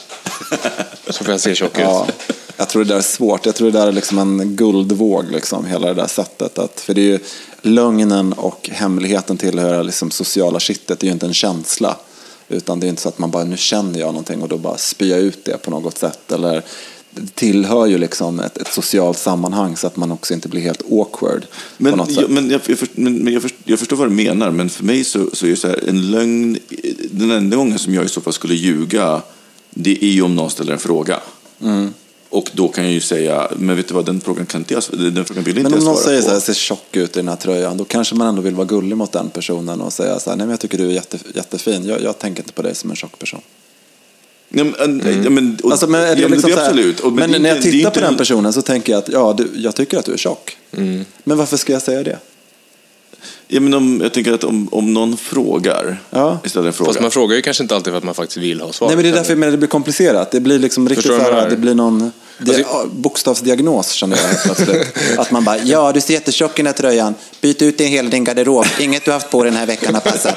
Så får jag se tjock ut. Ja, jag tror det där är svårt. Jag tror det där är liksom en guldvåg liksom, hela det där sättet för det är ju lögnen och hemligheten tillhör liksom sociala shitet. Det är ju inte en känsla, utan det är inte så att man bara, nu känner jag någonting och då bara spyr ut det på något sätt, eller det tillhör ju liksom ett socialt sammanhang, så att man också inte blir helt awkward på något sätt. Jag förstår vad du menar, men för mig så är det så här, en lögn, den enda gången som jag i så fall skulle ljuga, det är ju om någon ställer en fråga. Och då kan jag ju säga: men vet du vad, den frågan vill inte jag svara på. Men om någon säger så här: ser tjock ut i den här tröjan, då kanske man ändå vill vara gullig mot den personen och säga så här: nej, men jag tycker du är jättefin, jag tänker inte på dig som en tjock person. Men när jag tittar på den personen så tänker jag att jag tycker att du är tjock. Men varför ska jag säga det? Ja, men jag tänker att om någon frågar istället för Fast man frågar ju kanske inte alltid för att man faktiskt vill ha svar. Nej, men det är därför det blir komplicerat. Det blir liksom riktigt så här, det blir någon bokstavsdiagnos, känner jag plötsligt. Att man bara: du ser jättetjock i den här tröjan, byt ut hela din garderob, inget du haft på den här veckan har passat.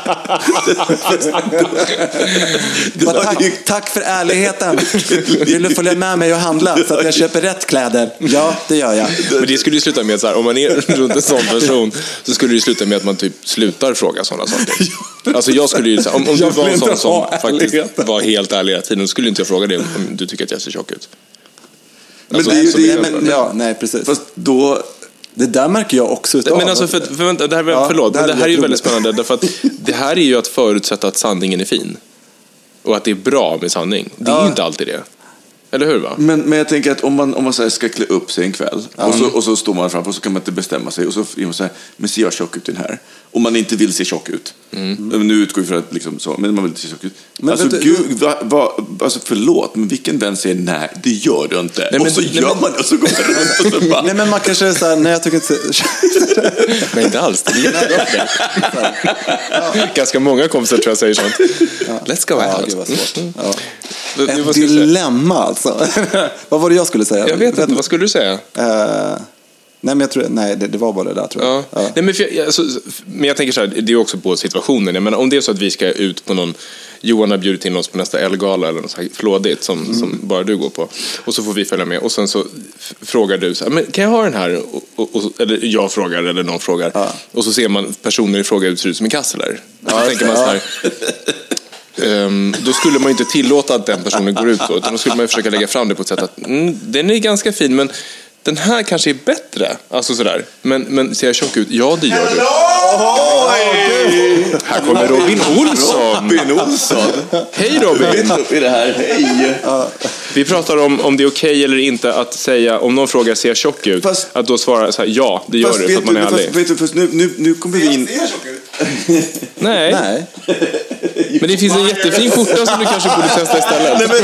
Tack för ärligheten. Vill du följa med mig och handla så att jag köper rätt kläder? Ja, det gör jag. Men det skulle ju sluta med att så här, om man är runt en sån person, så skulle det sluta med att man typ slutar fråga sådana saker. Alltså jag skulle ju, om du var en sån som faktiskt var helt ärlig hela tiden, skulle inte jag fråga dig om du tycker att jag ser tjock ut. Alltså, nej, precis. Fast då, det där märker jag också utav. Men alltså, vänta, det här är ju väldigt spännande, därför att det här är ju att förutsätta att sanningen är fin och att det är bra med sanning. Det är ju inte alltid det. Eller hur, va? Men jag tänker att om man så här ska klä upp sig en kväll och så står man framför och så kan man inte bestämma sig, och så är man så här: men ser jag tjock ut i den här? Om man inte vill se tjock ut. Nu utgår vi för att liksom så, men man vill inte se tjock ut. Men alltså alltså förlåt, men vilken vän säger nej, det gör du inte. Nej, och så gör man det, och så går man runt och så bara... Nej, men man kanske är så här: nej, jag tycker inte... Nej, inte alls. Det är ganska många kompisar tror jag säger sånt. Let's go out. Ett dilemma alltså. Vad var det jag skulle säga? Jag vet inte, vad skulle du säga? Nej, men jag tror, det var bara det där, tror jag. Ja. Nej, men jag tänker så här, det är också på situationen. Men om det är så att vi ska ut på någon, Johan har bjudit in oss på nästa Elgala eller något så här flådigt som bara du går på, och så får vi följa med, och sen så frågar du så här, men kan jag ha den här? Eller jag frågar, eller någon frågar, och så ser man personer i fråga ut ser ut som en kassler. Då tänker man så här, då skulle man ju inte tillåta att den personen går ut då, utan då skulle man ju försöka lägga fram det på ett sätt att den är ganska fin, men den här kanske är bättre. Alltså sådär. Men ser jag tjock ut? Ja, det gör du. Här kommer Robin Olsson. Hej Robin. Hej. Vi pratar om det är okej eller inte att säga, om någon frågar ser jag tjock ut, att då svara så här, ja, det gör du, för att man är ärlig. Nu kommer vi in. Nej. Men det finns en jättefin skjorta som du kanske borde testa istället. Nej,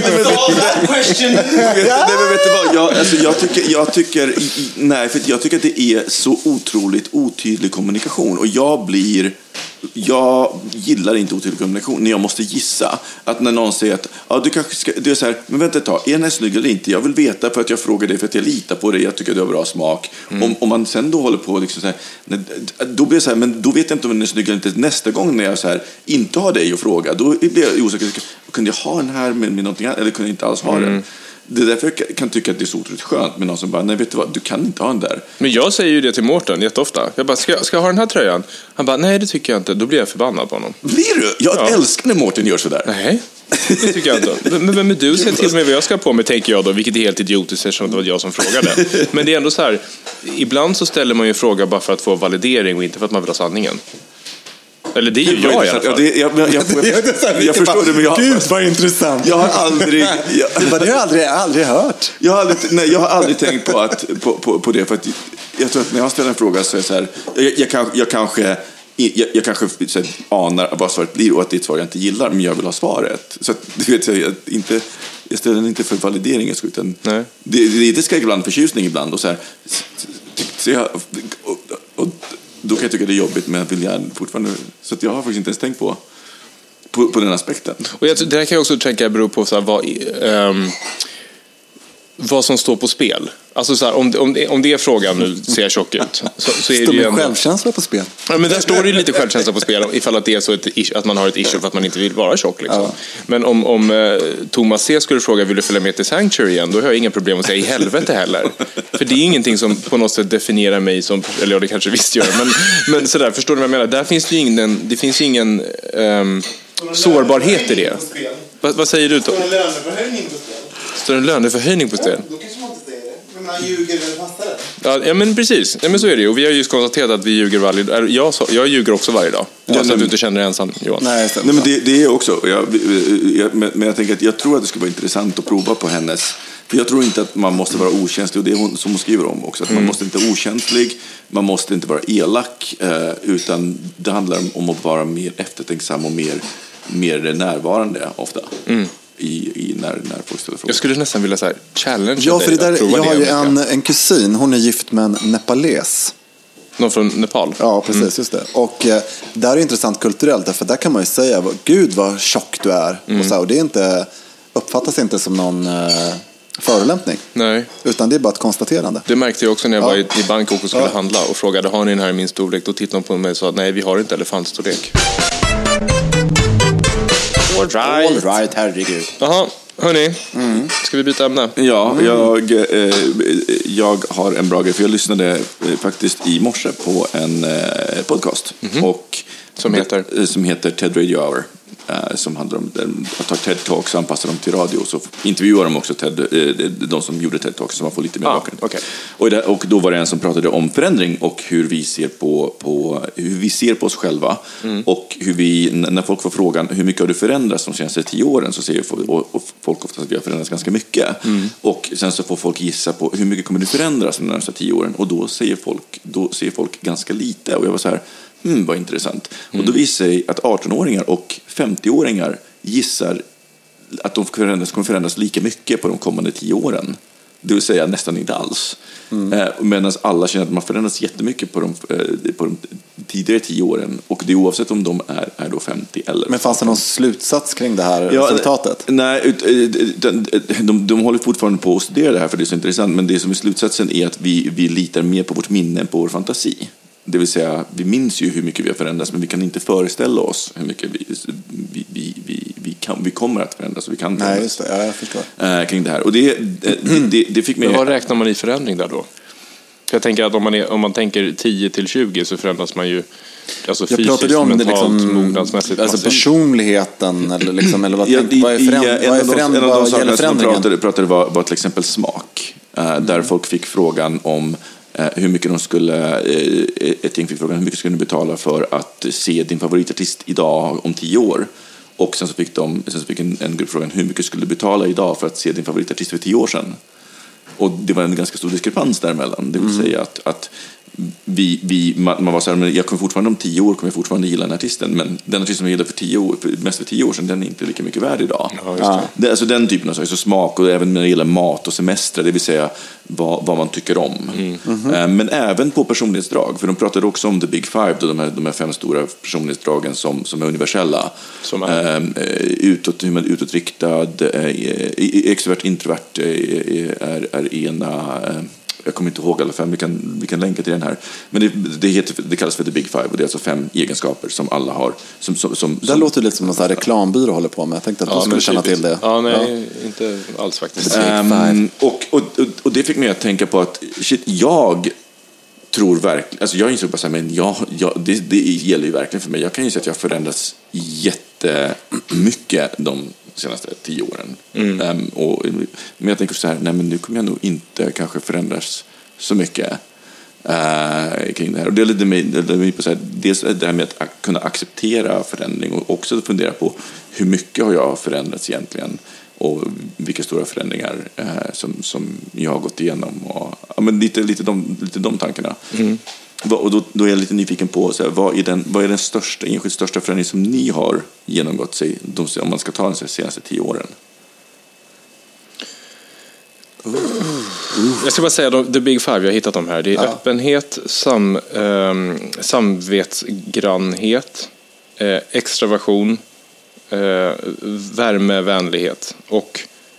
men vet du vad? Jag tycker att det är så otroligt otydlig kommunikation. Och jag gillar inte otydlig kommunikation när jag måste gissa. Att när någon säger att du kanske ska, du är så här, men vänta ett tag, är den här snygg eller inte? Jag vill veta för att jag frågar dig, för att jag litar på dig, jag tycker du har bra smak. Om man sen då håller på liksom så här, då blir det så här, men då vet jag inte om den är snygg eller inte. Nästa gång när jag så här inte har dig att fråga, då blir jag osäker. Kunde jag ha den här med någonting annat, eller kunde jag inte alls ha den? Det är därför jag kan tycka att det är så otroligt skönt med någon som bara, nej vet du vad, du kan inte ha den där. Men jag säger ju det till Mårten jätteofta. Jag bara, ska jag ha den här tröjan? Han bara, nej det tycker jag inte. Då blir jag förbannad på honom. Blir du? Jag älskar när Mårten gör sådär. Nej, det tycker jag inte. Men vem är du? Säg till mig vad jag ska på mig, tänker jag då. Vilket är helt idiotiskt eftersom det var jag som frågade. Men det är ändå så här, ibland så ställer man ju en fråga bara för att få validering och inte för att man vill ha sanningen. Eller det är ju jag i alla fall. Jag förstår det, men Gud, vad intressant. Jag har aldrig... Det har jag aldrig hört. Jag har aldrig tänkt på det. För att jag tror att när jag ställer en fråga så är det så här... Jag kanske så här, anar vad svaret blir och att det är ett svar jag inte gillar, men jag vill ha svaret. Så att, du vet, jag ställer den inte för validering, utan det ska ibland förtjusning ibland. Och så här... Då kan jag tycka det är jobbigt, men jag vill gärna fortfarande... Så att jag har faktiskt inte ens tänkt på den aspekten. Och det här kan jag också tänka beror på så här, vad som står på spel. Alltså så här, om det är frågan nu, ser jag tjock ut, så är det ju ändå... självkänsla på spel. Ja, men där står det ju lite självkänsla på spel ifall att det är så att man har ett issue för att man inte vill vara tjock liksom. Ja. Men om Thomas C skulle fråga, vill du följa med till Sanctuary igen, då har jag inga problem att säga i helvete heller. För det är ingenting som på något sätt definierar mig som, eller ja, det kanske visst gör, men sådär, förstår du vad jag menar? Där finns det ingen sårbarhet i det. Vad säger du då? Står en löneförhöjning på spel? Står en löneförhöjning på spel? Då kanske man inte säger det. Men man ljuger eller passar det. Ja, men precis. Ja, men så är det ju. Och vi har ju konstaterat att vi ljuger varje dag. Jag ljuger också varje dag. Så att du inte känner dig ensam, Johan. Nej, men det är också. Men jag tänker att jag tror att det skulle vara intressant att prova på hennes. För jag tror inte att man måste vara okänslig. Och det är hon som hon skriver om också. Att man måste inte vara okänslig. Man måste inte vara elak. Utan det handlar om att vara mer eftertänksam och mer närvarande ofta. När folk ställer frågor. Jag skulle nästan vilja så här challenge. Ja, för det där, jag har ju en kusin, hon är gift med en nepales. Någon från Nepal? Ja, precis, just det. Och där är det intressant kulturellt, för där kan man ju säga, gud vad tjock du är. Och det uppfattas inte som någon förolämpning. Nej. Utan det är bara ett konstaterande. Det märkte jag också när jag var i Bangkok och skulle handla och frågade, har ni den här i min storlek? Då tittade de på mig och sa, nej vi har inte elefantstorlek. All right, herregud. Jaha, hörni, ska vi byta ämne? Ja, jag har en bra grej, för jag lyssnade faktiskt i morse på en podcast och som heter TED Radio Hour. Som handlar om att ta TED Talks och anpassa dem till radio, så intervjuar de också de som gjorde TED Talks, så man får lite mer bakgrund. Okay. Och då var det en som pratade om förändring och hur vi ser på oss själva och hur vi, när folk får frågan hur mycket har du förändrats de senaste 10 åren, så säger folk ofta att vi har förändrats ganska mycket. Och sen så får folk gissa på hur mycket kommer du förändras de närmaste 10 åren, och då säger folk ganska lite. Och jag var så här, vad intressant. Och då visar sig att 18-åringar och 50-åringar gissar att de kommer förändras lika mycket på de kommande 10 åren. Det vill säga nästan inte alls. Medan alla känner att man förändras jättemycket på tidigare 10 åren, och det är oavsett om de är då 50 eller... Men fanns det någon slutsats kring det här resultatet? Nej, de håller fortfarande på att studera det här, för det är så intressant, men det som är slutsatsen är att vi litar mer på vårt minne än på vår fantasi. Det vill säga, vi minns ju hur mycket vi har förändrats, men vi kan inte föreställa oss hur mycket vi kommer att förändras, och vi kan förändras. Nej, just det. Ja, jag förstår. Kring det här. Och det fick mig... Men vad räknar man i förändring där då? Jag tänker att om man tänker 10-20 så förändras man ju, alltså fysiskt, mentalt, liksom, mognadsmässigt. Alltså personligheten eller liksom, eller vad är förändringen? Pratade var till exempel smak. Där folk fick frågan om hur mycket de skulle, ett gäng fick frågan hur mycket skulle du betala för att se din favoritartist idag om 10 år. Och sen så fick en grupp frågan hur mycket skulle du betala idag för att se din favoritartist för 10 år sedan. Och det var en ganska stor diskrepans däremellan. Det vill säga att man var så här, men jag kommer fortfarande om 10 år kommer jag fortfarande gilla den artisten, men den artist som jag gillade mest för 10 år sedan, den är inte lika mycket värd idag. Ja, det, alltså den typen av saker, så smak, och även när det gäller mat och semester, det vill säga vad man tycker om. Men även på personlighetsdrag, för de pratade också om the big five, då de här 5 stora personlighetsdragen som är universella. Som hur man är utåtriktad, extrovert, introvert är ena. Jag kommer inte ihåg alla 5, vi kan länka till den här. Men det kallas för the big five, och det är alltså 5 egenskaper som alla har. Det låter lite som en sån här reklambyrå håller på med. Jag tänkte att du skulle känna till det. Ja, nej, inte alls faktiskt. Och det fick mig att tänka på att jag tror verkligen, alltså jag insåg bara så här, men det gäller ju verkligen för mig. Jag kan ju säga att jag förändrats jättemycket de senaste 10 åren. Men jag tänker så här, nej, men nu kommer jag nog inte kanske förändras så mycket kring det här. Och det ledde mig på så här, dels det här med att kunna acceptera förändring, och också fundera på hur mycket har jag förändrats egentligen, och vilka stora förändringar som jag har gått igenom, och men lite de tankarna. Och då är jag lite nyfiken på så här, vad är den enskilt största förändring som ni har genomgått sig, om man ska ta de senaste 10 åren? Jag ska bara säga the big five, jag har hittat dem här. Det är öppenhet, samvetsgrannhet, extraversion, värmevänlighet och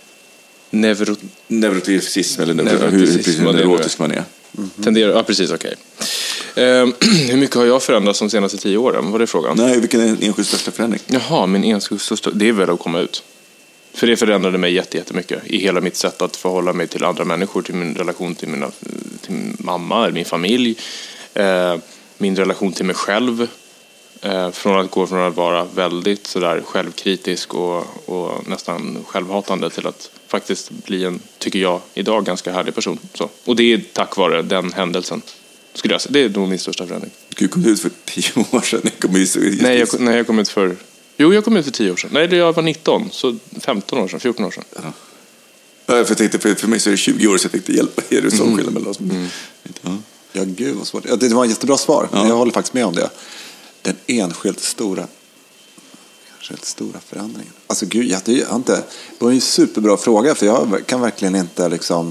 neuroticism, eller hur neurotisk man är. Tenderar, ja precis, okej. Hur mycket har jag förändrats de senaste 10 åren? Var det frågan? Nej, vilken är enskilt största förändring? Jaha, min enskilt största, det är väl att komma ut. För det förändrade mig jättemycket i hela mitt sätt att förhålla mig till andra människor, till min relation till min mamma, min familj, min relation till mig själv. Från att vara väldigt sådär självkritisk och nästan självhatande till att faktiskt bli tycker jag, idag ganska härlig person. Så. Och det är tack vare den händelsen, skulle jag säga. Det är nog min största förändring. Du kom ut för 10 år sedan. Jag kom ut för... Jo, jag kom ut för 10 år sedan. Nej, jag var 19, så 15 år sedan, 14 år sedan. Ja. För mig så är det 20 år, så jag tänkte hjälpa er. Det är så skillnad mellan oss. Ja, gud vad svårt. Det var en jättebra svar. Ja. Jag håller faktiskt med om det. Den enskilt stora förändringen. Alltså gud, det var en superbra fråga, för jag kan verkligen inte liksom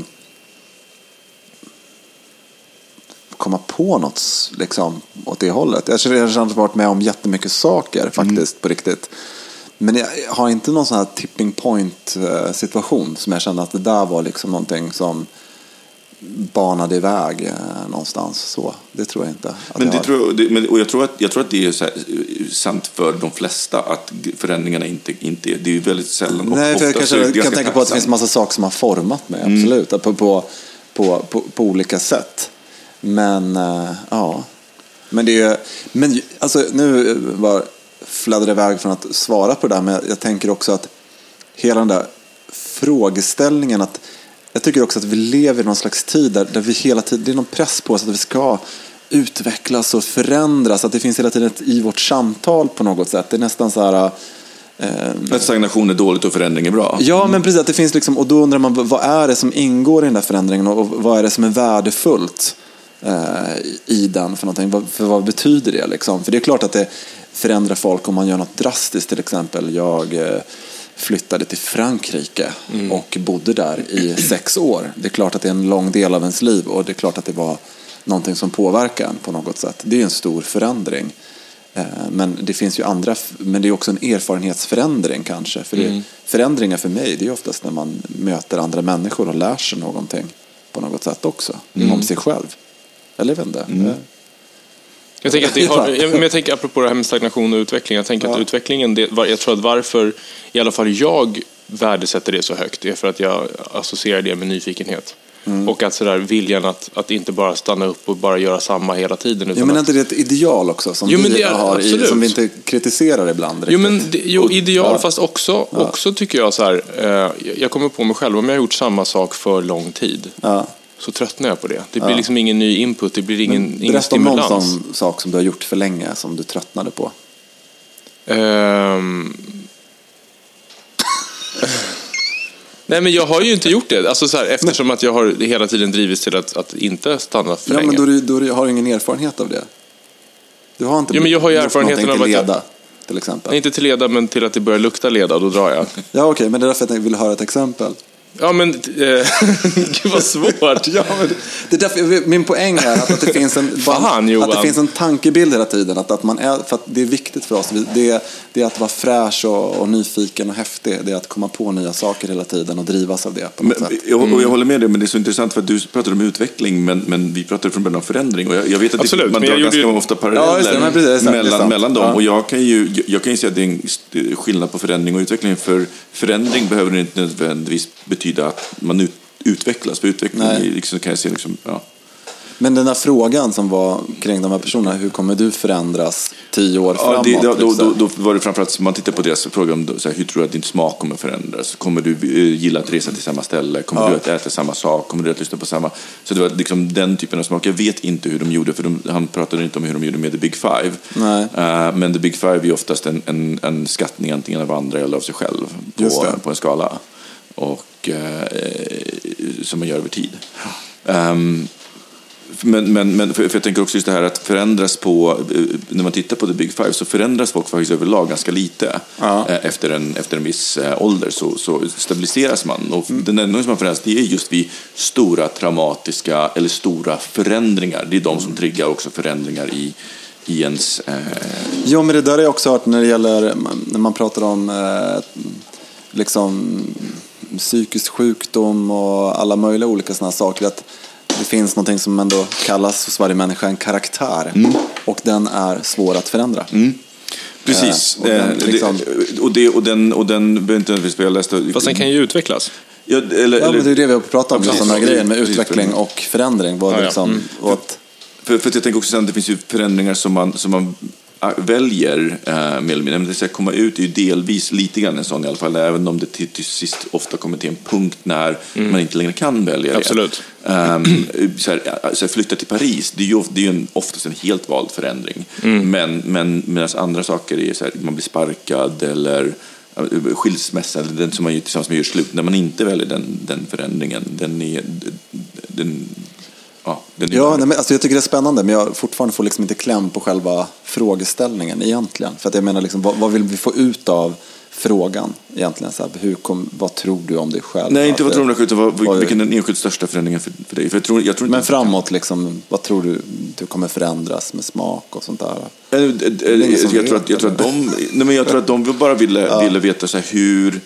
komma på något liksom åt det hållet. Jag har varit med om jättemycket saker faktiskt på riktigt. Men jag har inte någon sån här tipping point situation som jag kände att det där var liksom någonting som banade iväg någonstans, så det tror jag inte. Jag tror att det är så här, sant för de flesta att förändringarna inte det är ju väldigt sällan. Nej, för jag kanske kan tänka på att det finns massa saker som har format mig, absolut, på olika sätt. Men ja, men alltså nu fladdrar iväg från att svara på det där, men jag tänker också att hela den där frågeställningen, att jag tycker också att vi lever i någon slags tid där vi hela tiden, det är någon press på oss att vi ska utvecklas och förändras, att det finns hela tiden i vårt samtal på något sätt. Det är nästan så här att stagnation är dåligt och förändring är bra. Ja, men precis, att det finns liksom, och då undrar man vad är det som ingår i den där förändringen, och vad är det som är värdefullt i den för någonting, för vad betyder det liksom? För det är klart att det förändrar folk om man gör något drastiskt, till exempel jag flyttade till Frankrike och bodde där i 6 år. Det är klart att det är en lång del av ens liv, och det är klart att det var någonting som påverkar en på något sätt. Det är en stor förändring. Men det finns ju andra, men det är också en erfarenhetsförändring kanske. För förändringar för mig, det är oftast när man möter andra människor och lär sig någonting på något sätt också. Om sig själv. Eller jag vet inte. Jag tänker att jag tänker apropå det här med stagnation och utveckling. Jag tänker att utvecklingen, jag tror att varför i alla fall jag värdesätter det så högt är för att jag associerar det med nyfikenhet. Och att sådär viljan att inte bara stanna upp och bara göra samma hela tiden. Utan men är inte det ett ideal också som vi har som vi inte kritiserar ibland riktigt? Ideal fast också tycker jag så här, jag kommer på mig själv om jag har gjort samma sak för lång tid. Så tröttnar jag på det. Det blir liksom ingen ny input, det blir ingen stimulans. Berätta om någon sån sak som du har gjort för länge som du tröttnade på. Nej, men jag har ju inte gjort det. Alltså så här, eftersom att jag har hela tiden drivits till att inte stanna för länge. Men då har du ingen erfarenhet av det. Du har inte men jag har ju erfarenheten av att leda, till exempel. Inte till leda, men till att det börjar lukta leda, då drar jag. Ja, okej, men det är därför jag vill höra ett exempel. Ja, men gud vad svårt. Det är därför, min poäng är att det finns att det finns en tankebild hela tiden att man är, för att det är viktigt för oss. Det är att vara fräsch och nyfiken och häftig. Det är att komma på nya saker hela tiden och drivas av det på något sätt. Jag håller med dig, men det är så intressant för att du pratar om utveckling, men vi pratar från början om förändring, och jag vet att man drar ganska ofta paralleller mellan dem, och jag kan ju säga att det är en skillnad på förändring och utveckling. För förändring behöver inte nödvändigtvis betyda att man utvecklas. För utveckling liksom, kan jag se liksom, Men den här frågan som var kring de här personerna, hur kommer du förändras 10 år framåt? Då var det framförallt, man tittar på deras program, så här, hur tror du att din smak kommer förändras? Kommer du gilla att resa till samma ställe? Kommer du att äta samma sak? Kommer du att lyssna på samma? Så det var liksom den typen av smak. Jag vet inte hur de gjorde, för han pratade inte om hur de gjorde med The Big Five. Men The Big Five är oftast en skattning antingen av andra eller av sig själv på en skala. Och som man gör över tid. Men för jag tänker också just det här att förändras när man tittar på The Big Five, så förändras folk faktiskt överlag ganska lite. Efter en viss ålder så stabiliseras man, och den enda som man förändras, det är just vid stora traumatiska eller stora förändringar. Det är de som triggar också förändringar i ens Ja, men det där har jag också hört när man pratar om liksom psykisk sjukdom och alla möjliga olika sådana saker, att det finns någonting som ändå kallas hos varje människa en karaktär, och den är svår att förändra. Precis. Och den behöver inte nödvändigtvis jag läste. Fast den kan ju utvecklas. Men det är det vi har pratat om, just den här grejen med utveckling och förändring. För jag tänker också att det finns ju förändringar som man väljer mer eller mindre. Men det ska komma ut är ju delvis lite grann en sån i alla fall, även om det till sist ofta kommer till en punkt när man inte längre kan välja det. Absolut. Så flytta till Paris, det är ju oftast en helt vald förändring. Men medan andra saker är så här, man blir sparkad eller skilsmässa, eller den som man gör tillsammans med gör slut, när man inte väljer den förändringen, alltså jag tycker det är spännande, men jag fortfarande får liksom inte kläm på själva frågeställningen egentligen. För att jag menar liksom, vad vill vi få ut av frågan egentligen? Så här, vad tror du om dig själv? Nej, inte vad tror du om dig själv, utan vilken är den enskilt största förändringen för dig? För jag tror men framåt, liksom, vad tror du kommer förändras med smak och sånt där? Jag tror att de bara ville veta så här, hur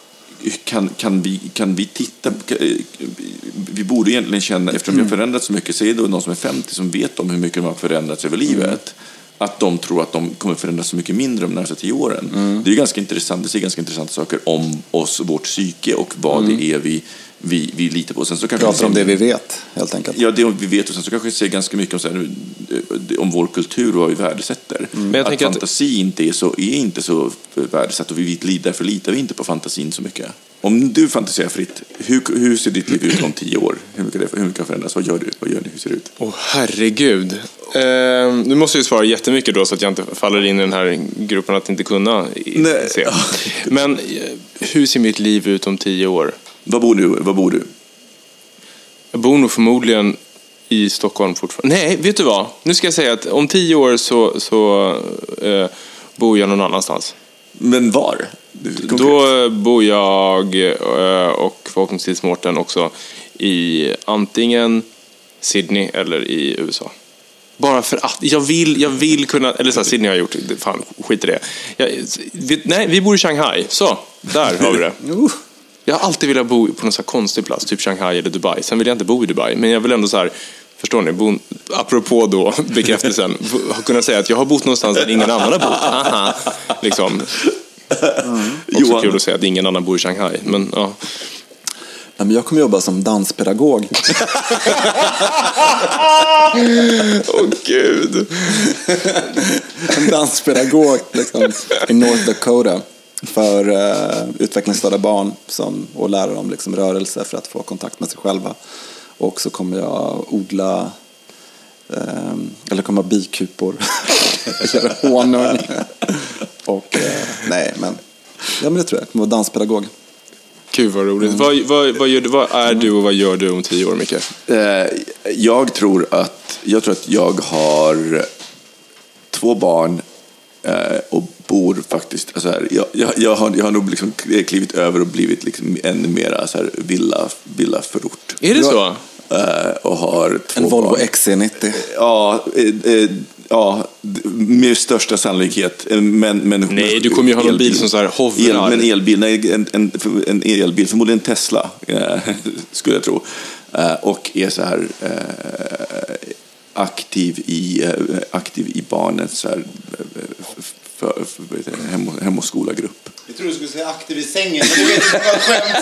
kan vi titta, vi borde egentligen känna, eftersom vi har förändrats så mycket, så är det någon som är 50 som vet om hur mycket de har förändrats över livet, att de tror att de kommer förändras så mycket mindre de närmaste 10 åren. Det är ju ganska intressant, det säger ganska intressanta saker om oss, vårt psyke och vad det är vi litar på. Sen så kanske pratar om det vi vet, helt enkelt. Ja, det vi vet, och sen så kanske vi säger ganska mycket om vår kultur och vad vi värdesätter. Men att fantasi inte är så värdesatt, och därför litar vi inte på fantasin så mycket. Om du fantiserar fritt, hur ser ditt liv ut om 10 år? Hur mycket förändras? Vad gör du? Hur ser det ut? Herregud. Nu måste jag svara jättemycket då, så att jag inte faller in i den här gruppen att inte kunna se. Men hur ser mitt liv ut om 10 år? Var bor du? Jag bor nog förmodligen i Stockholm fortfarande. Nej, vet du vad? Nu ska jag säga att om 10 år så bor jag någon annanstans. Men var? Då bor jag och förhoppningsvis Mårten också i antingen Sydney eller i USA. Bara för att jag vill kunna, eller så här, Sydney har gjort, fan, skit i det. Nej, vi bor i Shanghai, så, där har vi det. Jag har alltid velat bo på någon så här konstig plats, typ Shanghai eller Dubai. Sen vill jag inte bo i Dubai, men jag vill ändå så här, förstår ni, apropå då bekräftelsen, kunna säga att jag har bott någonstans där ingen annan har bott. Aha, liksom. Också kul att säga att ingen annan bor i Shanghai, men ja. Nej, men jag kommer jobba som danspedagog. Gud. En danspedagog liksom, i North Dakota för utvecklingsstörda barn och lära dem liksom, rörelse för att få kontakt med sig själva. Och så kommer jag odla eller kommer bikupor göra honung och nej, men det tror jag. Jag kommer vara danspedagog. Gud vad roligt. Vad gör du, vad är du och vad gör du om 10 år, Micke? Jag tror att jag har 2 barn och bor faktiskt så här, jag har nog liksom klivit över och blivit liksom ännu mer så här villaförort. Är det så? Och har 2 en Volvo barn. XC90. Ja, med största sannolikhet. Men nej, du kommer ju ha en bil som så här hovrar. Men elbil, nej, en elbil, förmodligen en Tesla, skulle jag tro. Och är så här aktiv i barnets så här hem- och skola-grupp. Jag tror du skulle säga aktiv i sängen, men du vet inte vad skämt.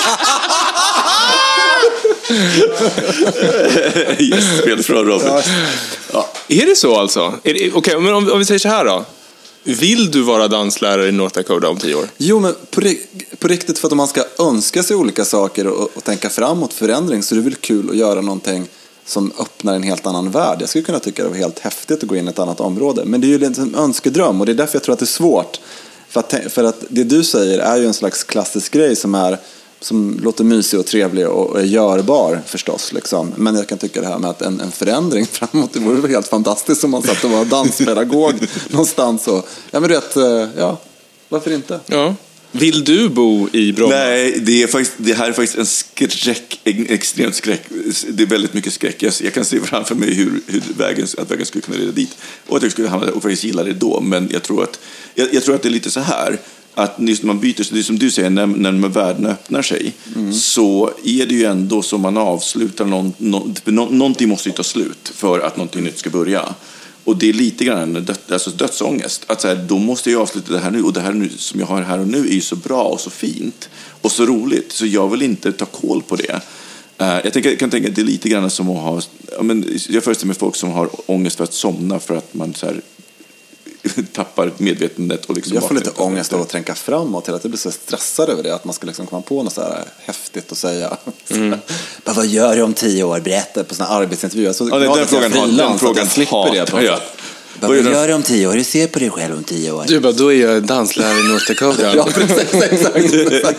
Yes, väldigt bra, Robert. Ja. Är det så alltså? Okej, men om vi säger så här då. Vill du vara danslärare i North Dakota om 10 år? Jo, men på riktigt, för att om man ska önska sig olika saker och tänka framåt förändring, så är det väl kul att göra någonting som öppnar en helt annan värld. Jag skulle kunna tycka det var helt häftigt att gå in i ett annat område. Men det är ju en önskedröm, och det är därför jag tror att det är svårt. För att det du säger är ju en slags klassisk grej som låter mysig och trevlig och är görbar förstås liksom. Men jag kan tycka det här med att en förändring framåt, det vore väl helt fantastiskt om man satt och var danspedagog någonstans och, ja men ja, varför inte? Ja. Vill du bo i Bromma? Nej, det här är faktiskt en extremt skräck. Det är väldigt mycket skräck. Jag kan se framför mig hur vägen skulle kunna leda dit. Och att jag skulle hamna och faktiskt gilla det då. Men jag tror att det är lite så här, att när man byter, det är som du säger, när världen öppnar sig, så är det ju ändå som man avslutar någonting måste ju ta slut för att någonting nytt ska börja. Och det är lite grann dödsångest. Att så här, då måste jag avsluta det här nu. Och det här nu, som jag har här och nu, är ju så bra och så fint och så roligt. Så jag vill inte ta koll på det. Jag kan tänka att det är lite grann som att ha... Jag föreställer mig folk som har ångest för att somna för att man så här tappar medvetandet och liksom... Jag får lite ångest av att tänka framåt till att jag blir så stressad över det, att man ska liksom komma på något så här häftigt att säga. Men vad gör du om 10 år? Berätta på såna arbetsintervjuer. Så den frågan slipper det. Ja. Vad gör du om 10 år? Hur ser på dig själv om 10 år? Du bara, då är jag danslärare i North Dakota. Ja, precis, exakt.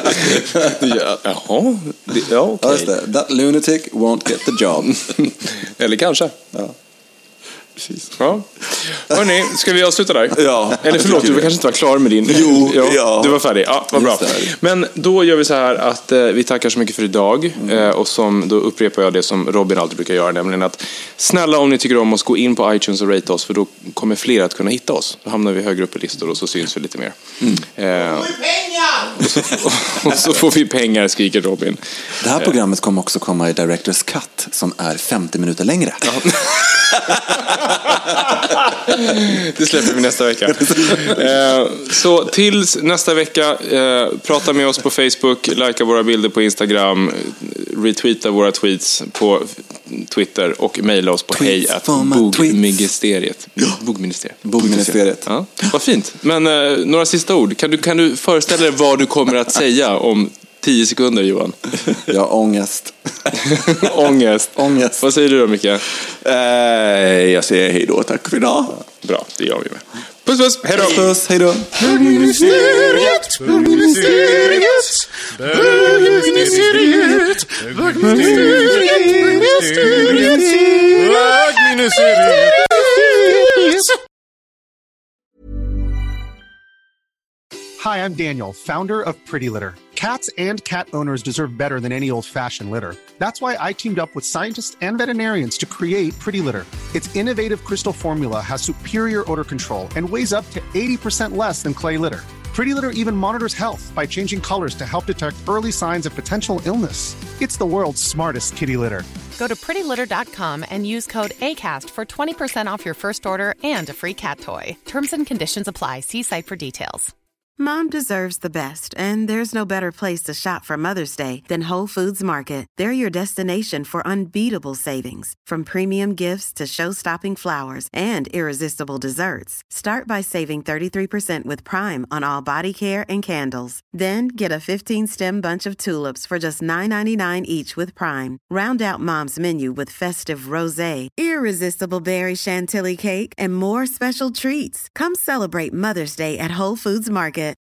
Jaha, ja, okej. Just det. That lunatic won't get the job. Eller kanske. Ja. Precis. Ja. Hörrni, ska vi avsluta där? Ja. Eller förlåt, du kanske inte var klar med din... Jo, ja. Du var färdig, ja, vad bra. Men då gör vi så här att vi tackar så mycket för idag. Och då upprepar jag det som Robin alltid brukar göra, nämligen att snälla, om ni tycker om oss, gå in på iTunes och rate oss, för då kommer fler att kunna hitta oss. Då hamnar vi högre upp i listor och så syns vi lite mer. Och så får vi pengar, skriker Robin. Det här programmet kommer också komma i Director's Cut, som är 50 minuter längre. Ja. Det släpper vi nästa vecka. Så tills nästa vecka, prata med oss på Facebook, likea våra bilder på Instagram, retweeta våra tweets på Twitter och mejla oss på hej@bogministeriet. Bogministeriet. Ja, vad fint. Men några sista ord. Kan du föreställa dig vad du kommer att säga om 10 sekunder, Johan? Ja, ångest. Ångest. Vad säger du då, Micke? Jag säger hej då, tack för idag. Bra, det gör vi med. Puss, puss, hej då. Puss, hej då. Bögministeriet. Hi, I'm Daniel, founder of Pretty Litter. Cats and cat owners deserve better than any old-fashioned litter. That's why I teamed up with scientists and veterinarians to create Pretty Litter. Its innovative crystal formula has superior odor control and weighs up to 80% less than clay litter. Pretty Litter even monitors health by changing colors to help detect early signs of potential illness. It's the world's smartest kitty litter. Go to prettylitter.com and use code ACAST for 20% off your first order and a free cat toy. Terms and conditions apply. See site for details. Mom deserves the best, and there's no better place to shop for Mother's Day than Whole Foods Market. They're your destination for unbeatable savings, from premium gifts to show-stopping flowers and irresistible desserts. Start by saving 33% with Prime on all body care and candles. Then get a 15-stem bunch of tulips for just $9.99 each with Prime. Round out Mom's menu with festive rosé, irresistible berry chantilly cake, and more special treats. Come celebrate Mother's Day at Whole Foods Market.